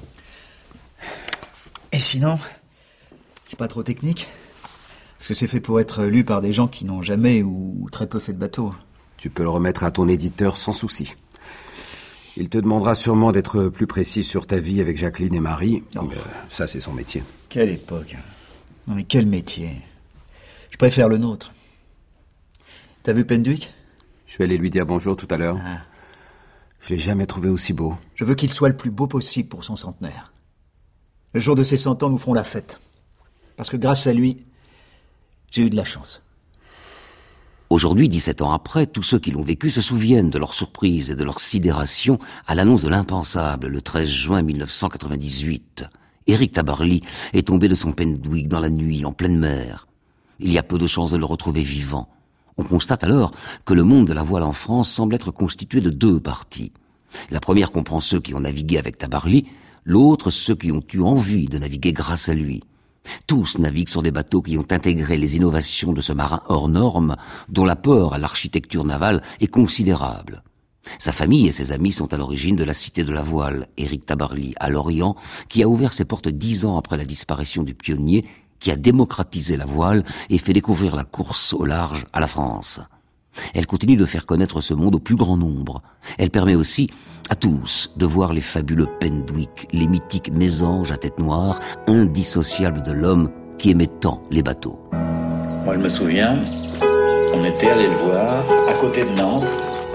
Et sinon, c'est pas trop technique ? Parce que c'est fait pour être lu par des gens qui n'ont jamais ou très peu fait de bateau. Tu peux le remettre à ton éditeur sans souci. Il te demandera sûrement d'être plus précis sur ta vie avec Jacqueline et Marie. Oh. Euh, ça, c'est son métier. Quelle époque. Non mais quel métier. Je préfère le nôtre. T'as vu Penduick ? Je suis allé lui dire bonjour tout à l'heure. Ah. Je l'ai jamais trouvé aussi beau. Je veux qu'il soit le plus beau possible pour son centenaire. Le jour de ses cent ans, nous ferons la fête. Parce que grâce à lui, j'ai eu de la chance. Aujourd'hui, dix-sept ans après, tous ceux qui l'ont vécu se souviennent de leur surprise et de leur sidération à l'annonce de l'impensable le treize juin mille neuf cent quatre-vingt-dix-huit. Éric Tabarly est tombé de son Penduick dans la nuit, en pleine mer. Il y a peu de chances de le retrouver vivant. On constate alors que le monde de la voile en France semble être constitué de deux parties. La première comprend ceux qui ont navigué avec Tabarly, l'autre ceux qui ont eu envie de naviguer grâce à lui. Tous naviguent sur des bateaux qui ont intégré les innovations de ce marin hors norme, dont l'apport à l'architecture navale est considérable. Sa famille et ses amis sont à l'origine de la Cité de la Voile, Éric Tabarly, à Lorient, qui a ouvert ses portes dix ans après la disparition du pionnier, qui a démocratisé la voile et fait découvrir la course au large à la France. Elle continue de faire connaître ce monde au plus grand nombre. Elle permet aussi à tous de voir les fabuleux Penduick, les mythiques mésanges à tête noire, indissociables de l'homme qui aimait tant les bateaux. Moi, je me souviens, on était allé le voir à côté de Nantes.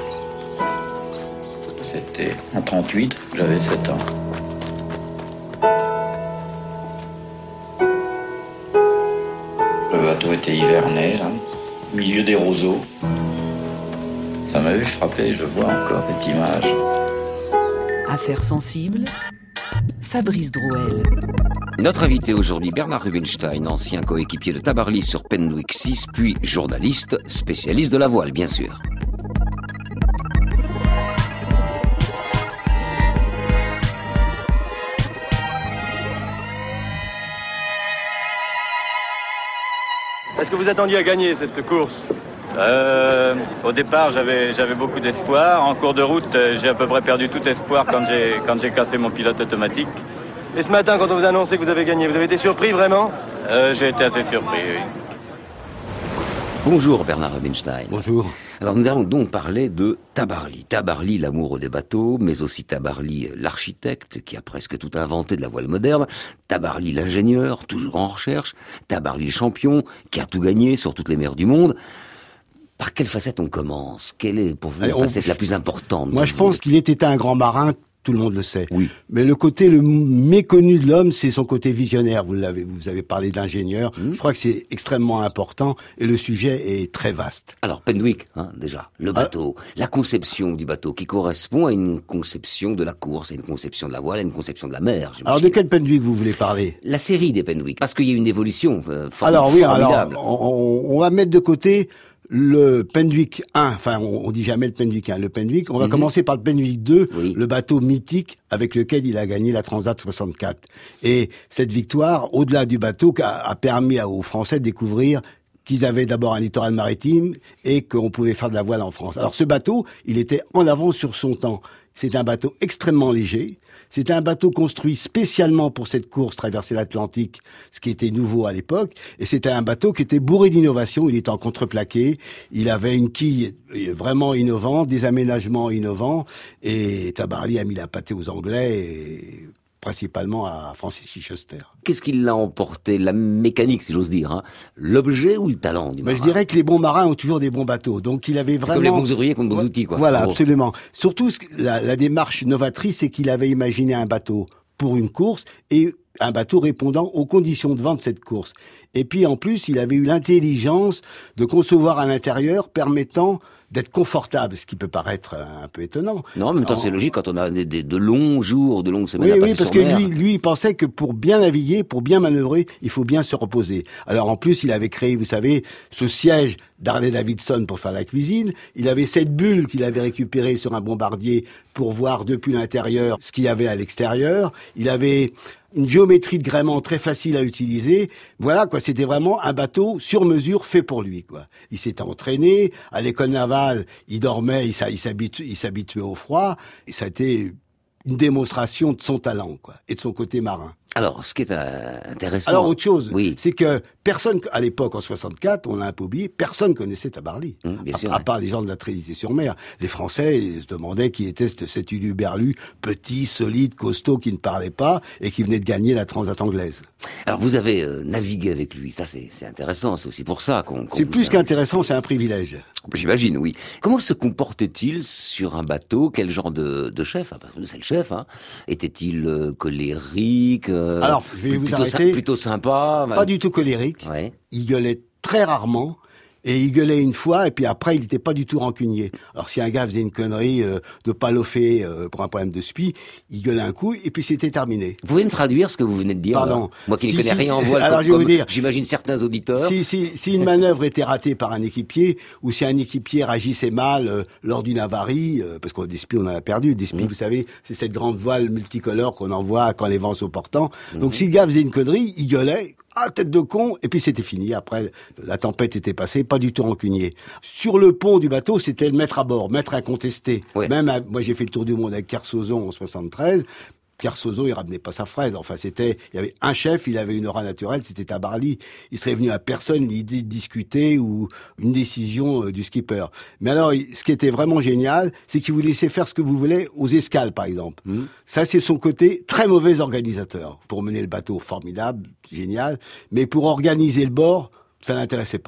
C'était en trente-huit, j'avais sept ans. Le bateau était hiverné, là. au milieu des roseaux. Ça m'avait frappé, je vois encore cette image. Affaires sensibles, Fabrice Drouel. Notre invité aujourd'hui, Bernard Rubinstein, ancien coéquipier de Tabarly sur Penwick six, puis journaliste, spécialiste de la voile, bien sûr. Est-ce que vous attendiez à gagner cette course? Euh, au départ, j'avais, j'avais beaucoup d'espoir. En cours de route, j'ai à peu près perdu tout espoir quand j'ai, quand j'ai cassé mon pilote automatique. Et ce matin, quand on vous a annoncé que vous avez gagné, vous avez été surpris vraiment? euh, J'ai été assez surpris, oui. Bonjour Bernard Rubinstein. Bonjour. Alors nous allons donc parler de Tabarly. Tabarly, l'amoureux des bateaux, mais aussi Tabarly, l'architecte, qui a presque tout inventé de la voile moderne. Tabarly, l'ingénieur, toujours en recherche. Tabarly, le champion, qui a tout gagné sur toutes les mers du monde. Par quelle facette on commence? Quelle est pour vous la Alors, facette on... la plus importante? Moi je pense qu'il était un grand marin, tout le monde le sait. Oui. Mais le côté le méconnu de l'homme, c'est son côté visionnaire. Vous l'avez, vous avez parlé d'ingénieur. Mmh. Je crois que c'est extrêmement important et le sujet est très vaste. Alors Penwick, hein, déjà, le bateau, ah. la conception du bateau qui correspond à une conception de la course, à une conception de la voile, à une conception de la mer. Alors de quel Penwick vous voulez parler? La série des Penwick, parce qu'il y a une évolution euh, for- alors, oui, formidable. Alors on, on va mettre de côté le Penwick un, enfin on, on dit jamais le Penwick un, le Penwick, on va mm-hmm. commencer par le Penwick deux, oui. le bateau mythique avec lequel il a gagné la Transat soixante-quatre. Et cette victoire, au-delà du bateau, a, a permis aux Français de découvrir qu'ils avaient d'abord un littoral maritime et qu'on pouvait faire de la voile en France. Alors ce bateau, il était en avance sur son temps. C'est un bateau extrêmement léger. C'était un bateau construit spécialement pour cette course, traverser l'Atlantique, ce qui était nouveau à l'époque. Et c'était un bateau qui était bourré d'innovation. Il était en contreplaqué. Il avait une quille vraiment innovante, des aménagements innovants. Et Tabarly a mis la pâtée aux Anglais, et principalement à Francis Chichester. Qu'est-ce qui l'a emporté? La mécanique, si j'ose dire, hein. L'objet ou le talent du marin? Ben, je dirais que les bons marins ont toujours des bons bateaux. Donc il avait vraiment... C'est comme les bons ouvriers qui ont de bons outils, quoi. Voilà, absolument. Surtout, la, la démarche novatrice, c'est qu'il avait imaginé un bateau pour une course et un bateau répondant aux conditions de vent de cette course. Et puis en plus, il avait eu l'intelligence de concevoir un intérieur permettant d'être confortable, ce qui peut paraître un peu étonnant. Non, en même temps, c'est logique quand on a des, des, de longs jours, de longues semaines oui, à passer oui, parce sur que mer. lui, lui, il pensait que pour bien naviguer, pour bien manœuvrer, il faut bien se reposer. Alors en plus, il avait créé, vous savez, ce siège d'Harley Davidson pour faire la cuisine. Il avait cette bulle qu'il avait récupérée sur un bombardier pour voir depuis l'intérieur ce qu'il y avait à l'extérieur. Il avait une géométrie de gréement très facile à utiliser. Voilà, quoi. C'était vraiment un bateau sur mesure fait pour lui, quoi. Il s'était entraîné. À l'école navale, il dormait, il s'habituait, il s'habituait au froid. Et ça a été une démonstration de son talent, quoi, et de son côté marin. Alors, ce qui est euh, intéressant... Alors, autre chose, oui. c'est que personne, à l'époque, en soixante-quatre, on l'a un peu oublié, personne connaissait Tabarly. Mmh, bien à, sûr, à ouais. part les gens de la Trinité-sur-Mer. Les Français se demandaient qui était cet uluberlu, petit, solide, costaud, qui ne parlait pas, et qui venait de gagner la Transat anglaise. Alors, vous avez euh, navigué avec lui. Ça, c'est, c'est intéressant. C'est aussi pour ça qu'on... qu'on c'est plus qu'intéressant, c'est un privilège. J'imagine, oui. Comment se comportait-il sur un bateau? Quel genre de, de chef? Parce que c'est le chef, hein. Était-il euh, colérique euh, Alors, je vais vous plutôt, arrêter. plutôt sympa. Pas du tout colérique. Ouais. Il gueulait très rarement. Et il gueulait une fois, et puis après, il n'était pas du tout rancunier. Alors, si un gars faisait une connerie euh, de paloffer euh, pour un problème de spi, il gueulait un coup, et puis c'était terminé. Vous pouvez me traduire ce que vous venez de dire? Pardon. Alors moi qui si, ne connais si, rien en si, voile, alors, comme, je vais vous dire, j'imagine certains auditeurs. Si, si, si une manœuvre était ratée par un équipier, ou si un équipier réagissait mal euh, lors d'une avarie, euh, parce qu'on des spi, on en a perdu. Des spi, mmh. vous savez, c'est cette grande voile multicolore qu'on envoie quand les vents sont portants. Mmh. Donc, si le gars faisait une connerie, il gueulait. Ah, tête de con, et puis c'était fini. Après, la tempête était passée, pas du tout rancunier. Sur le pont du bateau, c'était le maître à bord, maître incontesté. Ouais. Même, à, moi j'ai fait le tour du monde avec Kersozon en soixante-treize. Kersozon, il ramenait pas sa fraise. Enfin, c'était, il y avait un chef, il avait une aura naturelle, c'était Tabarly. Il serait venu à personne l'idée de discuter ou une décision euh, du skipper. Mais alors, ce qui était vraiment génial, c'est qu'il vous laissait faire ce que vous voulez aux escales, par exemple. Mmh. Ça, c'est son côté très mauvais organisateur. Pour mener le bateau, formidable, génial. Mais pour organiser le bord, ça l'intéressait pas.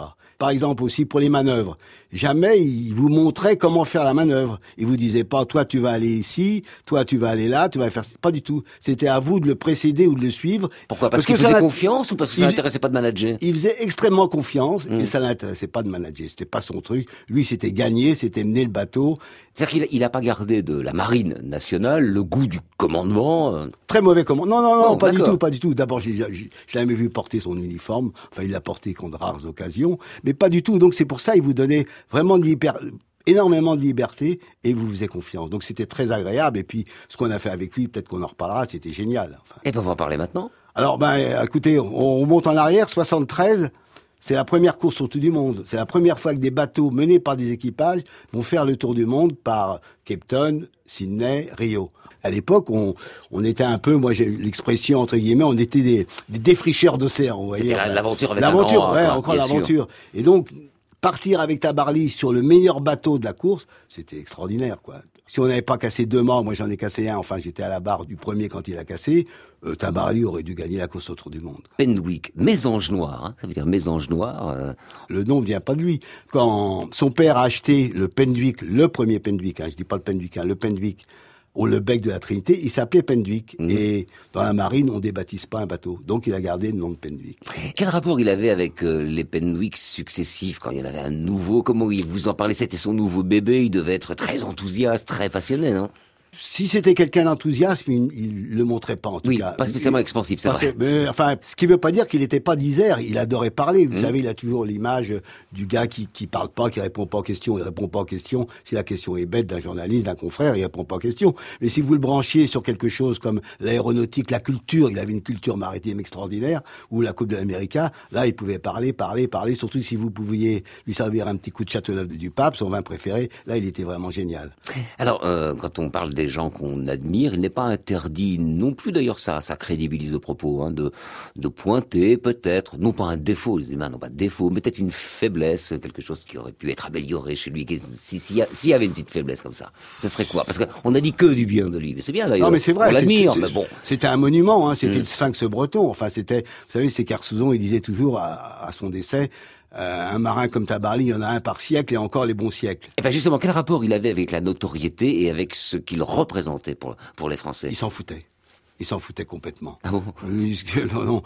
par exemple aussi pour les manœuvres. Jamais il vous montrait comment faire la manœuvre. Il vous disait pas, toi tu vas aller ici, toi tu vas aller là, tu vas faire... Pas du tout. C'était à vous de le précéder ou de le suivre. Pourquoi? Parce, parce qu'il faisait confiance ou parce que ça l'intéressait pas de manager? Il faisait extrêmement confiance mmh. et ça l'intéressait pas de manager. C'était pas son truc. Lui, c'était gagner, c'était mener le bateau. C'est-à-dire qu'il il a pas gardé de la marine nationale le goût du commandement. Euh... Très mauvais commandement. Non, non, non, non pas du tout, pas du tout. D'abord, j'ai, j'ai, je l'ai jamais vu porter son uniforme. Enfin, il l'a porté contre rares occasions, mais pas du tout. Donc c'est pour ça, il vous donnait vraiment de liber... énormément de liberté et il vous faisait confiance. Donc c'était très agréable. Et puis ce qu'on a fait avec lui, peut-être qu'on en reparlera, c'était génial. Enfin. Et ben on va en parler maintenant. Alors ben, écoutez, on, on monte en arrière, soixante-treize. C'est la première course autour du monde. C'est la première fois que des bateaux menés par des équipages vont faire le tour du monde par Cape Town, Sydney, Rio. À l'époque, on, on était un peu, moi j'ai l'expression entre guillemets, on était des, des défricheurs d'océan. Vous voyez, c'était enfin, l'aventure avec l'aventure, un ouais, grand, encore l'aventure. Sûr. Et donc partir avec Tabarly sur le meilleur bateau de la course, c'était extraordinaire, quoi. Si on n'avait pas cassé deux mâts, moi j'en ai cassé un, enfin j'étais à la barre du premier quand il a cassé, euh, Tabarly aurait dû gagner la course autour du monde. Penwick, mésange noir, hein, ça veut dire mésange noir. Euh... Le nom vient pas de lui. Quand son père a acheté le Penwick, le premier Penwick, hein, je dis pas le Penwick, hein, le Penwick, au le bec de la Trinité, il s'appelait Penwick. Mmh. Et dans la marine, on débaptise pas un bateau. Donc il a gardé le nom de Penwick. Quel rapport il avait avec euh, les Penwick successifs quand il y en avait un nouveau? Comment il vous en parlait? C'était son nouveau bébé, il devait être très enthousiaste, très passionné, non? Si c'était quelqu'un d'enthousiaste, il, il le montrait pas en tout oui, cas. Pas spécialement il, expansif, c'est vrai. Mais, enfin, ce qui veut pas dire qu'il n'était pas disert. Il adorait parler. Vous mmh. savez, il a toujours l'image du gars qui qui parle pas, qui répond pas aux questions. Il répond pas aux questions. Si la question est bête d'un journaliste, d'un confrère, il répond pas aux questions. Mais si vous le branchiez sur quelque chose comme l'aéronautique, la culture, il avait une culture maritime extraordinaire, ou la Coupe de l'Amérique, là, il pouvait parler, parler, parler. Surtout si vous pouviez lui servir un petit coup de Châteauneuf du Pape, son vin préféré. Là, il était vraiment génial. Alors, euh, quand on parle des gens qu'on admire, il n'est pas interdit non plus, d'ailleurs ça, ça crédibilise le propos, hein, de, de pointer peut-être, non pas un défaut, les humains n'ont pas de défaut, mais peut-être une faiblesse, quelque chose qui aurait pu être amélioré chez lui. S'il si y, si y avait une petite faiblesse comme ça, ce serait quoi? Parce qu'on a dit que du bien de lui, mais c'est bien d'ailleurs. Non mais c'est vrai, on l'admire, c'est, mais bon. C'était un monument, hein, c'était mmh. le sphinx breton, enfin c'était, vous savez, c'est Kersuzon, il disait toujours à, à son décès, Euh, un marin comme Tabarly, il y en a un par siècle et encore les bons siècles. Et ben justement, quel rapport il avait avec la notoriété et avec ce qu'il représentait pour, pour les Français? Il s'en foutait. Il s'en foutait complètement. Ah bon? Non, non.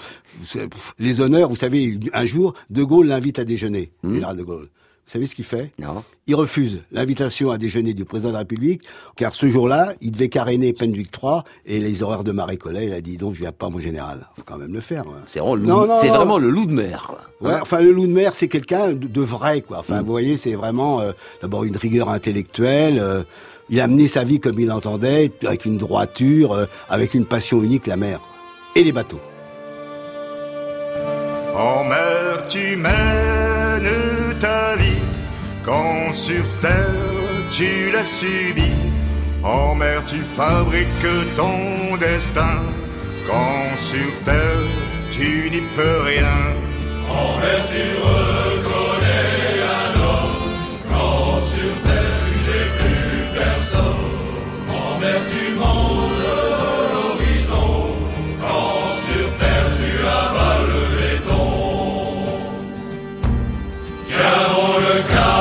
Les honneurs, vous savez, un jour, De Gaulle l'invite à déjeuner, mmh. général de Gaulle. Vous savez ce qu'il fait? Non. Il refuse l'invitation à déjeuner du président de la République, car ce jour-là, il devait caréner Penwick trois et les horreurs de Marie Collet. Il a dit, donc, je viens pas, mon général. Faut quand même le faire. Hein. C'est vraiment, le, non, non, c'est non. vraiment le loup de mer, quoi. Ouais, hein? Enfin, le loup de mer, c'est quelqu'un de, de vrai, quoi. Enfin, mmh. vous voyez, c'est vraiment, euh, d'abord une rigueur intellectuelle, euh, il a mené sa vie comme il l'entendait, avec une droiture, euh, avec une passion unique, la mer. Et les bateaux. En mer, tu mènes ta vie. Quand sur terre tu l'as subi, en mer tu fabriques ton destin. Quand sur terre tu n'y peux rien, en mer tu reconnais un homme. Quand sur terre tu n'es plus personne, en mer tu manges l'horizon. Quand sur terre tu avales le béton. Tiens bon le cas.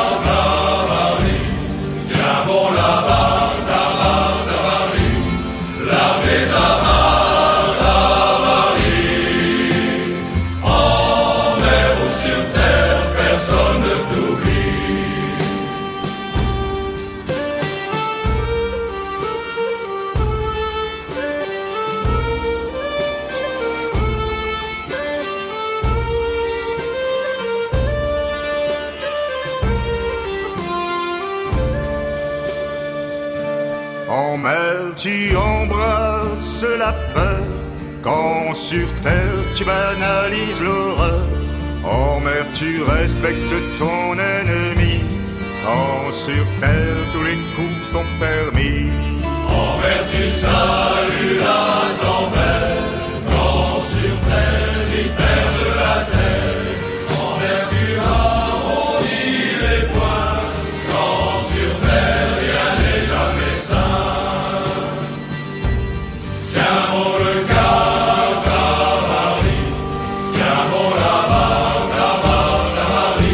En mer, tu embrasses la peur. Quand sur terre, tu banalises l'horreur. En mer, tu respectes ton ennemi. Quand sur terre, tous les coups sont permis. En mer, tu salues la tempête. Quand sur terre, ils perdent la tête. En mer, tu arrondis les poings. Quand sur terre, rien n'est jamais sain. Tiens bon le cap Tabarly, tiens bon la barre, la barre, Tabarly.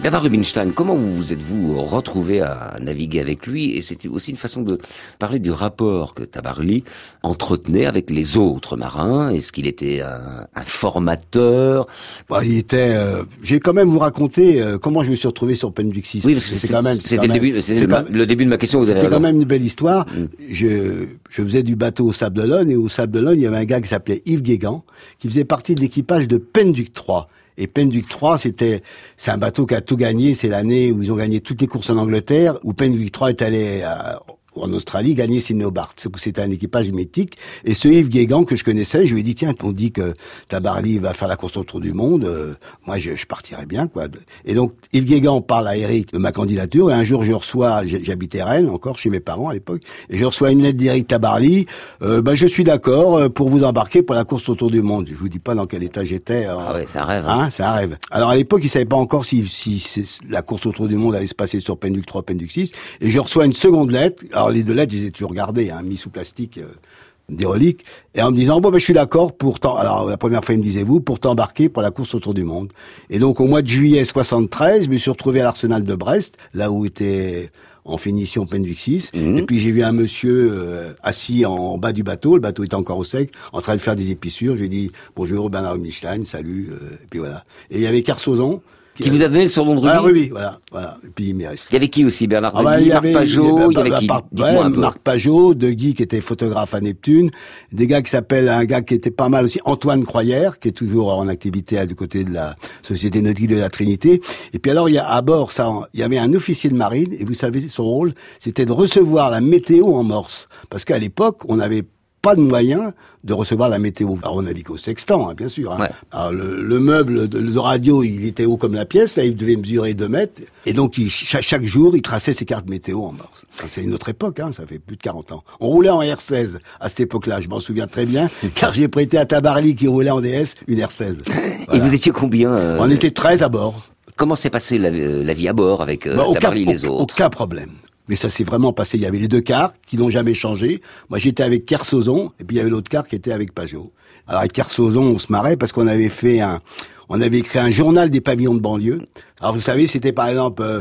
Bernard Rubinstein, comment vous êtes-vous retrouvé à naviguer avec lui? Et c'était aussi une façon de parler du rapport que Tabarly entretenait avec les autres marins. Est-ce qu'il était un, un formateur? Bah, il était. Euh, j'ai quand même vous raconter euh, comment je me suis retrouvé sur Penduic six. Oui, parce que c'est quand même. C'était le début. C'était quand, le début de ma question. C'était quand même une belle histoire. Mm. Je, je faisais du bateau au Sable d'Olonne et au Sable d'Olonne, il y avait un gars qui s'appelait Yves Guégan, qui faisait partie de l'équipage de Penduic trois. Et Penduic trois, c'était, c'est un bateau qui a tout gagné. C'est l'année où ils ont gagné toutes les courses en Angleterre, où Penduic trois est allé à, en Australie, gagner Sydney Hobart. C'était un équipage mythique. Et ce Yves Guégan que je connaissais, je lui ai dit, tiens, on dit que Tabarly va faire la course autour du monde, euh, moi je, je partirais bien, quoi. Et donc, Yves Guégan parle à Eric de ma candidature, et un jour je reçois, j'habitais Rennes, encore chez mes parents à l'époque, et je reçois une lettre d'Eric Tabarly, euh, bah, je suis d'accord pour vous embarquer pour la course autour du monde. Je vous dis pas dans quel état j'étais. Ah ouais, c'est un rêve. Hein, hein c'est un rêve. Alors à l'époque, ils savaient pas encore si, si, si la course autour du monde allait se passer sur Penduic trois, Penduic six, et je reçois une seconde lettre. Alors les deux lettres, je les ai toujours gardées, hein, mis sous plastique, euh, des reliques, et en me disant, bon, ben, je suis d'accord pour t'en, alors, la première fois, il me disait, vous, pour t'embarquer pour la course autour du monde. Et donc, au mois de juillet soixante-treize, je me suis retrouvé à l'Arsenal de Brest, là où était en finition Penduic six, mmh. Et puis j'ai vu un monsieur euh, assis en bas du bateau, le bateau était encore au sec, en train de faire des épissures. Je lui ai dit, bonjour, Bernard Rubinstein, salut, euh, et puis voilà. Et il y avait Kersozon, Qui, qui vous a donné le surnom de Ruby? Ah, Ruby, voilà, voilà. Et puis il m'est resté. Il y avait qui aussi, Bernard Ruby, ah bah, il y Marc avait, Pajot, il y avait bah, qui? Bah, ouais, un peu. Marc Pajot, De Guy qui était photographe à Neptune, des gars qui s'appellent, un gars qui était pas mal aussi, Antoine Croyère, qui est toujours en activité à, du côté de la Société Nautique de la Trinité. Et puis alors, il y a, à bord, ça, il y avait un officier de marine, et vous savez, son rôle, c'était de recevoir la météo en morse. Parce qu'à l'époque, on avait pas de moyen de recevoir la météo. Alors on navigue au sextant, hein, bien sûr. Hein. Ouais. Alors le, le meuble de, de radio, il était haut comme la pièce, là il devait mesurer deux mètres. Et donc il, chaque, chaque jour, il traçait ses cartes météo en morse. C'est une autre époque, hein, ça fait plus de quarante ans. On roulait en R seize à cette époque-là, je m'en souviens très bien, car j'ai prêté à Tabarly qui roulait en D S une R seize. Voilà. Et vous étiez combien euh... On était treize à bord. Comment s'est passée la, la vie à bord avec euh, bah, Tabarly et les autres? Aucun problème. Mais ça s'est vraiment passé. Il y avait les deux quarts qui n'ont jamais changé. Moi, j'étais avec Kersozon, et puis il y avait l'autre quart qui était avec Pajot. Alors, avec Kersozon, on se marrait parce qu'on avait fait un, on avait écrit un journal des pavillons de banlieue. Alors, vous savez, c'était par exemple, euh,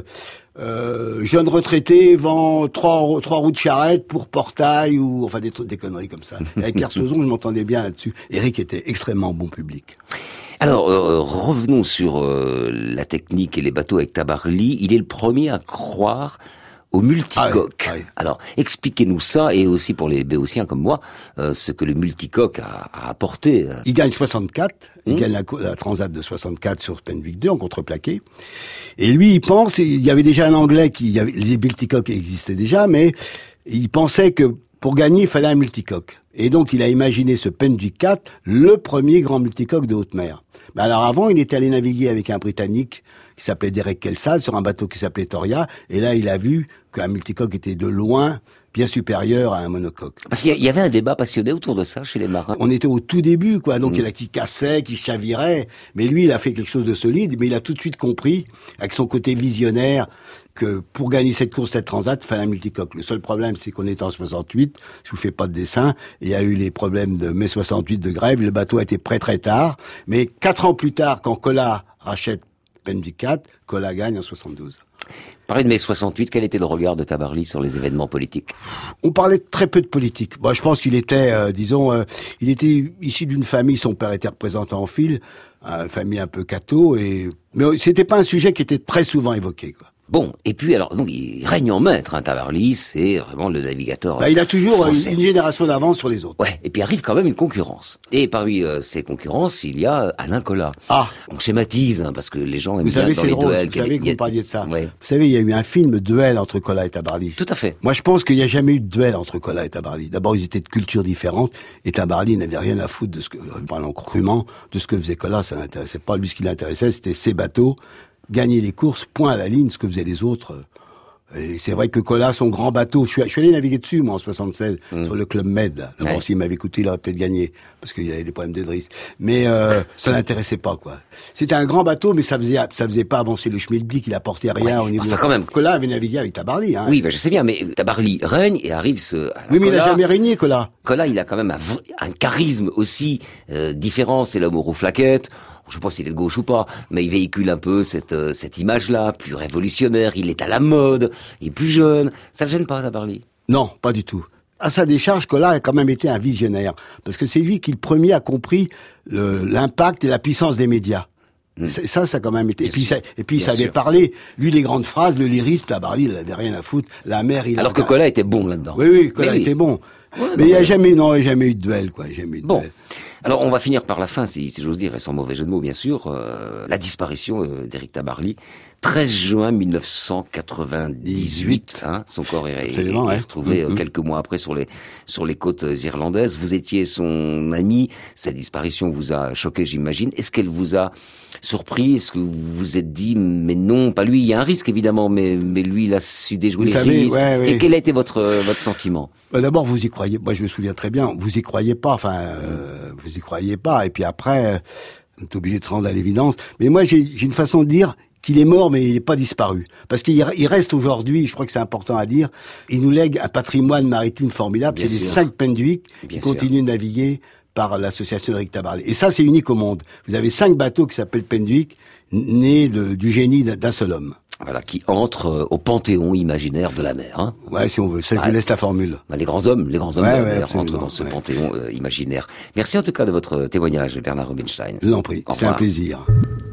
euh, jeune retraité vend trois, trois roues de charrette pour portail ou, enfin, des trucs, des conneries comme ça. Et avec Kersozon, je m'entendais bien là-dessus. Eric était extrêmement bon public. Alors, euh, revenons sur euh, la technique et les bateaux avec Tabarly. Il est le premier à croire au multicoque. Ah oui, ah oui. Alors, expliquez-nous ça, et aussi pour les béotiens comme moi, euh, ce que le multicoque a, a apporté. Il gagne soixante-quatre, mmh. il gagne la, la Transat de soixante-quatre sur Penduic deux en contreplaqué. Et lui, il pense, il y avait déjà un Anglais qui, il y avait, les multicoques existaient déjà, mais il pensait que pour gagner, il fallait un multicoque. Et donc, il a imaginé ce Penduic quatre, le premier grand multicoque de haute mer. Mais alors avant, il était allé naviguer avec un Britannique qui s'appelait Derek Kelsall sur un bateau qui s'appelait Toria. Et là, il a vu qu'un multicoque était de loin bien supérieur à un monocoque. Parce qu'il y avait un débat passionné autour de ça chez les marins. On était au tout début, quoi. Donc, mmh. il y en a qui cassaient, qui chavirait. Mais lui, il a fait quelque chose de solide. Mais il a tout de suite compris, avec son côté visionnaire, que pour gagner cette course, cette transat, il fallait un multicoque. Le seul problème, c'est qu'on était en soixante-huit. Je vous fais pas de dessin. Il y a eu les problèmes de mai soixante-huit de grève. Le bateau a été prêt très tard. Mais quatre ans plus tard, quand Colas rachète Penduic quatre, Colas gagne en soixante-douze. Parlez de mai soixante-huit, quel était le regard de Tabarly sur les événements politiques? On parlait très peu de politique. Bon, je pense qu'il était, euh, disons, euh, il était issu d'une famille, son père était représentant en file, une famille un peu catho, et mais c'était pas un sujet qui était très souvent évoqué, quoi. Bon, et puis alors, donc il règne en maître, hein, Tabarly, c'est vraiment le navigateur bah, il a toujours français. une génération d'avance sur les autres. Ouais, et puis arrive quand même une concurrence. Et parmi euh, ces concurrences, il y a Alain Colas. Ah. On schématise, hein, parce que les gens aiment vous bien savez, dans c'est les drôle, duels. Vous savez que vous a... parliez de ça. Ouais. Vous savez, il y a eu un film Duel entre Colas et Tabarly. Tout à fait. Moi, je pense qu'il n'y a jamais eu de duel entre Colas et Tabarly. D'abord, ils étaient de cultures différentes, et Tabarly n'avait rien à foutre de ce que, parlant crûment, de ce que faisait Colas. Ça l'intéressait pas. Lui, ce qui l'intéressait, c'était ses bateaux, gagner les courses, point à la ligne, ce que faisaient les autres. Et c'est vrai que Colas, son grand bateau, je suis, je suis allé naviguer dessus, moi, en soixante-seize, mmh. sur le Club Med, là. D'abord, ouais. s'il m'avait écouté, il aurait peut-être gagné, parce qu'il avait des problèmes de drisse. Mais, euh, ça l'intéressait pas, quoi. C'était un grand bateau, mais ça faisait, ça faisait pas avancer le schmilblick, il apportait rien ouais. au niveau. Enfin, quand même. Colas avait navigué avec Tabarly, hein. Oui, ben, je sais bien, mais Tabarly règne et arrive ce, oui, mais Colas, il a jamais régné, Colas. Colas, il a quand même un, un charisme aussi, euh, différent, c'est l'homme aux roues flaquettes. je sais pas s'il est de gauche ou pas, mais il véhicule un peu cette, euh, cette image-là, plus révolutionnaire, il est à la mode, il est plus jeune. Ça le gêne pas, Tabarly? Non, pas du tout. À sa décharge, Collard a quand même été un visionnaire, parce que c'est lui qui le premier a compris le, l'impact et la puissance des médias. Mmh. Ça, ça a quand même été. Et puis, ça, et puis, il savait parler. Lui, les grandes phrases, le lyrisme, Tabarly, il avait rien à foutre. La mer, il. Alors que Collard était bon là-dedans. Oui, oui, Collard était bon. Ouais, mais il n'y a jamais, non, il n'y a jamais eu de duel, quoi. Jamais eu de bon. duel. Alors, on va finir par la fin, si, si j'ose dire, et sans mauvais jeu de mots, bien sûr, euh, la disparition euh, d'Éric Tabarly. treize juin mille neuf cent quatre-vingt-dix-huit, hein, son corps est, est, est ouais. retrouvé mmh, euh, quelques mois après sur les, sur les côtes irlandaises. Vous étiez son ami. Sa disparition vous a choqué, j'imagine. Est-ce qu'elle vous a surpris? Est-ce que vous vous êtes dit, mais non, pas lui, il y a un risque, évidemment, mais, mais lui, il a su déjouer vous les savez, risques. Ouais, ouais. Et quel a été votre, votre sentiment? Bah, d'abord, vous y croyez. Moi, je me souviens très bien. Vous y croyez pas. Enfin, euh, vous y croyez pas. Et puis après, on est obligé de se rendre à l'évidence. Mais moi, j'ai, j'ai une façon de dire qu'il est mort, mais il n'est pas disparu. Parce qu'il il reste aujourd'hui, je crois que c'est important à dire, il nous lègue un patrimoine maritime formidable. Bien c'est sûr. Les cinq Penduic qui continuent de naviguer par l'association Éric Tabarly. Et ça, c'est unique au monde. Vous avez cinq bateaux qui s'appellent Penduic, nés de, du génie d'un seul homme. Voilà, qui entrent au panthéon imaginaire de la mer. Hein. Ouais, si on veut. Ça, je vous laisse la formule. Bah, les grands hommes, les grands hommes ouais, de la ouais, mer entrent dans ce ouais. panthéon euh, imaginaire. Merci en tout cas de votre témoignage, Bernard Rubinstein. Je vous en prie. C'était un plaisir.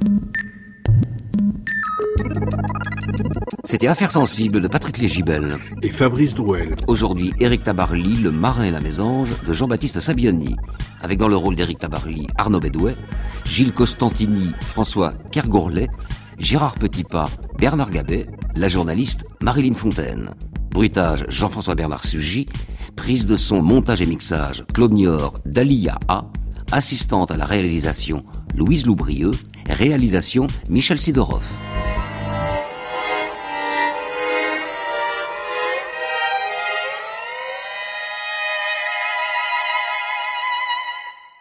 C'était Affaires sensibles de Patrick Légibel et Fabrice Drouel. Aujourd'hui, Éric Tabarly, Le Marin et la Mésange de Jean-Baptiste Sabiani, avec dans le rôle d'Éric Tabarly Arnaud Bédouet, Gilles Costantini, François Kergourlet, Gérard Petitpas, Bernard Gabet, la journaliste Marilyn Fontaine. Bruitage Jean-François Bernard Sugy, prise de son, montage et mixage Claude Niort, Dalia A, assistante à la réalisation Louise Loubrieux, réalisation Michel Sidorov.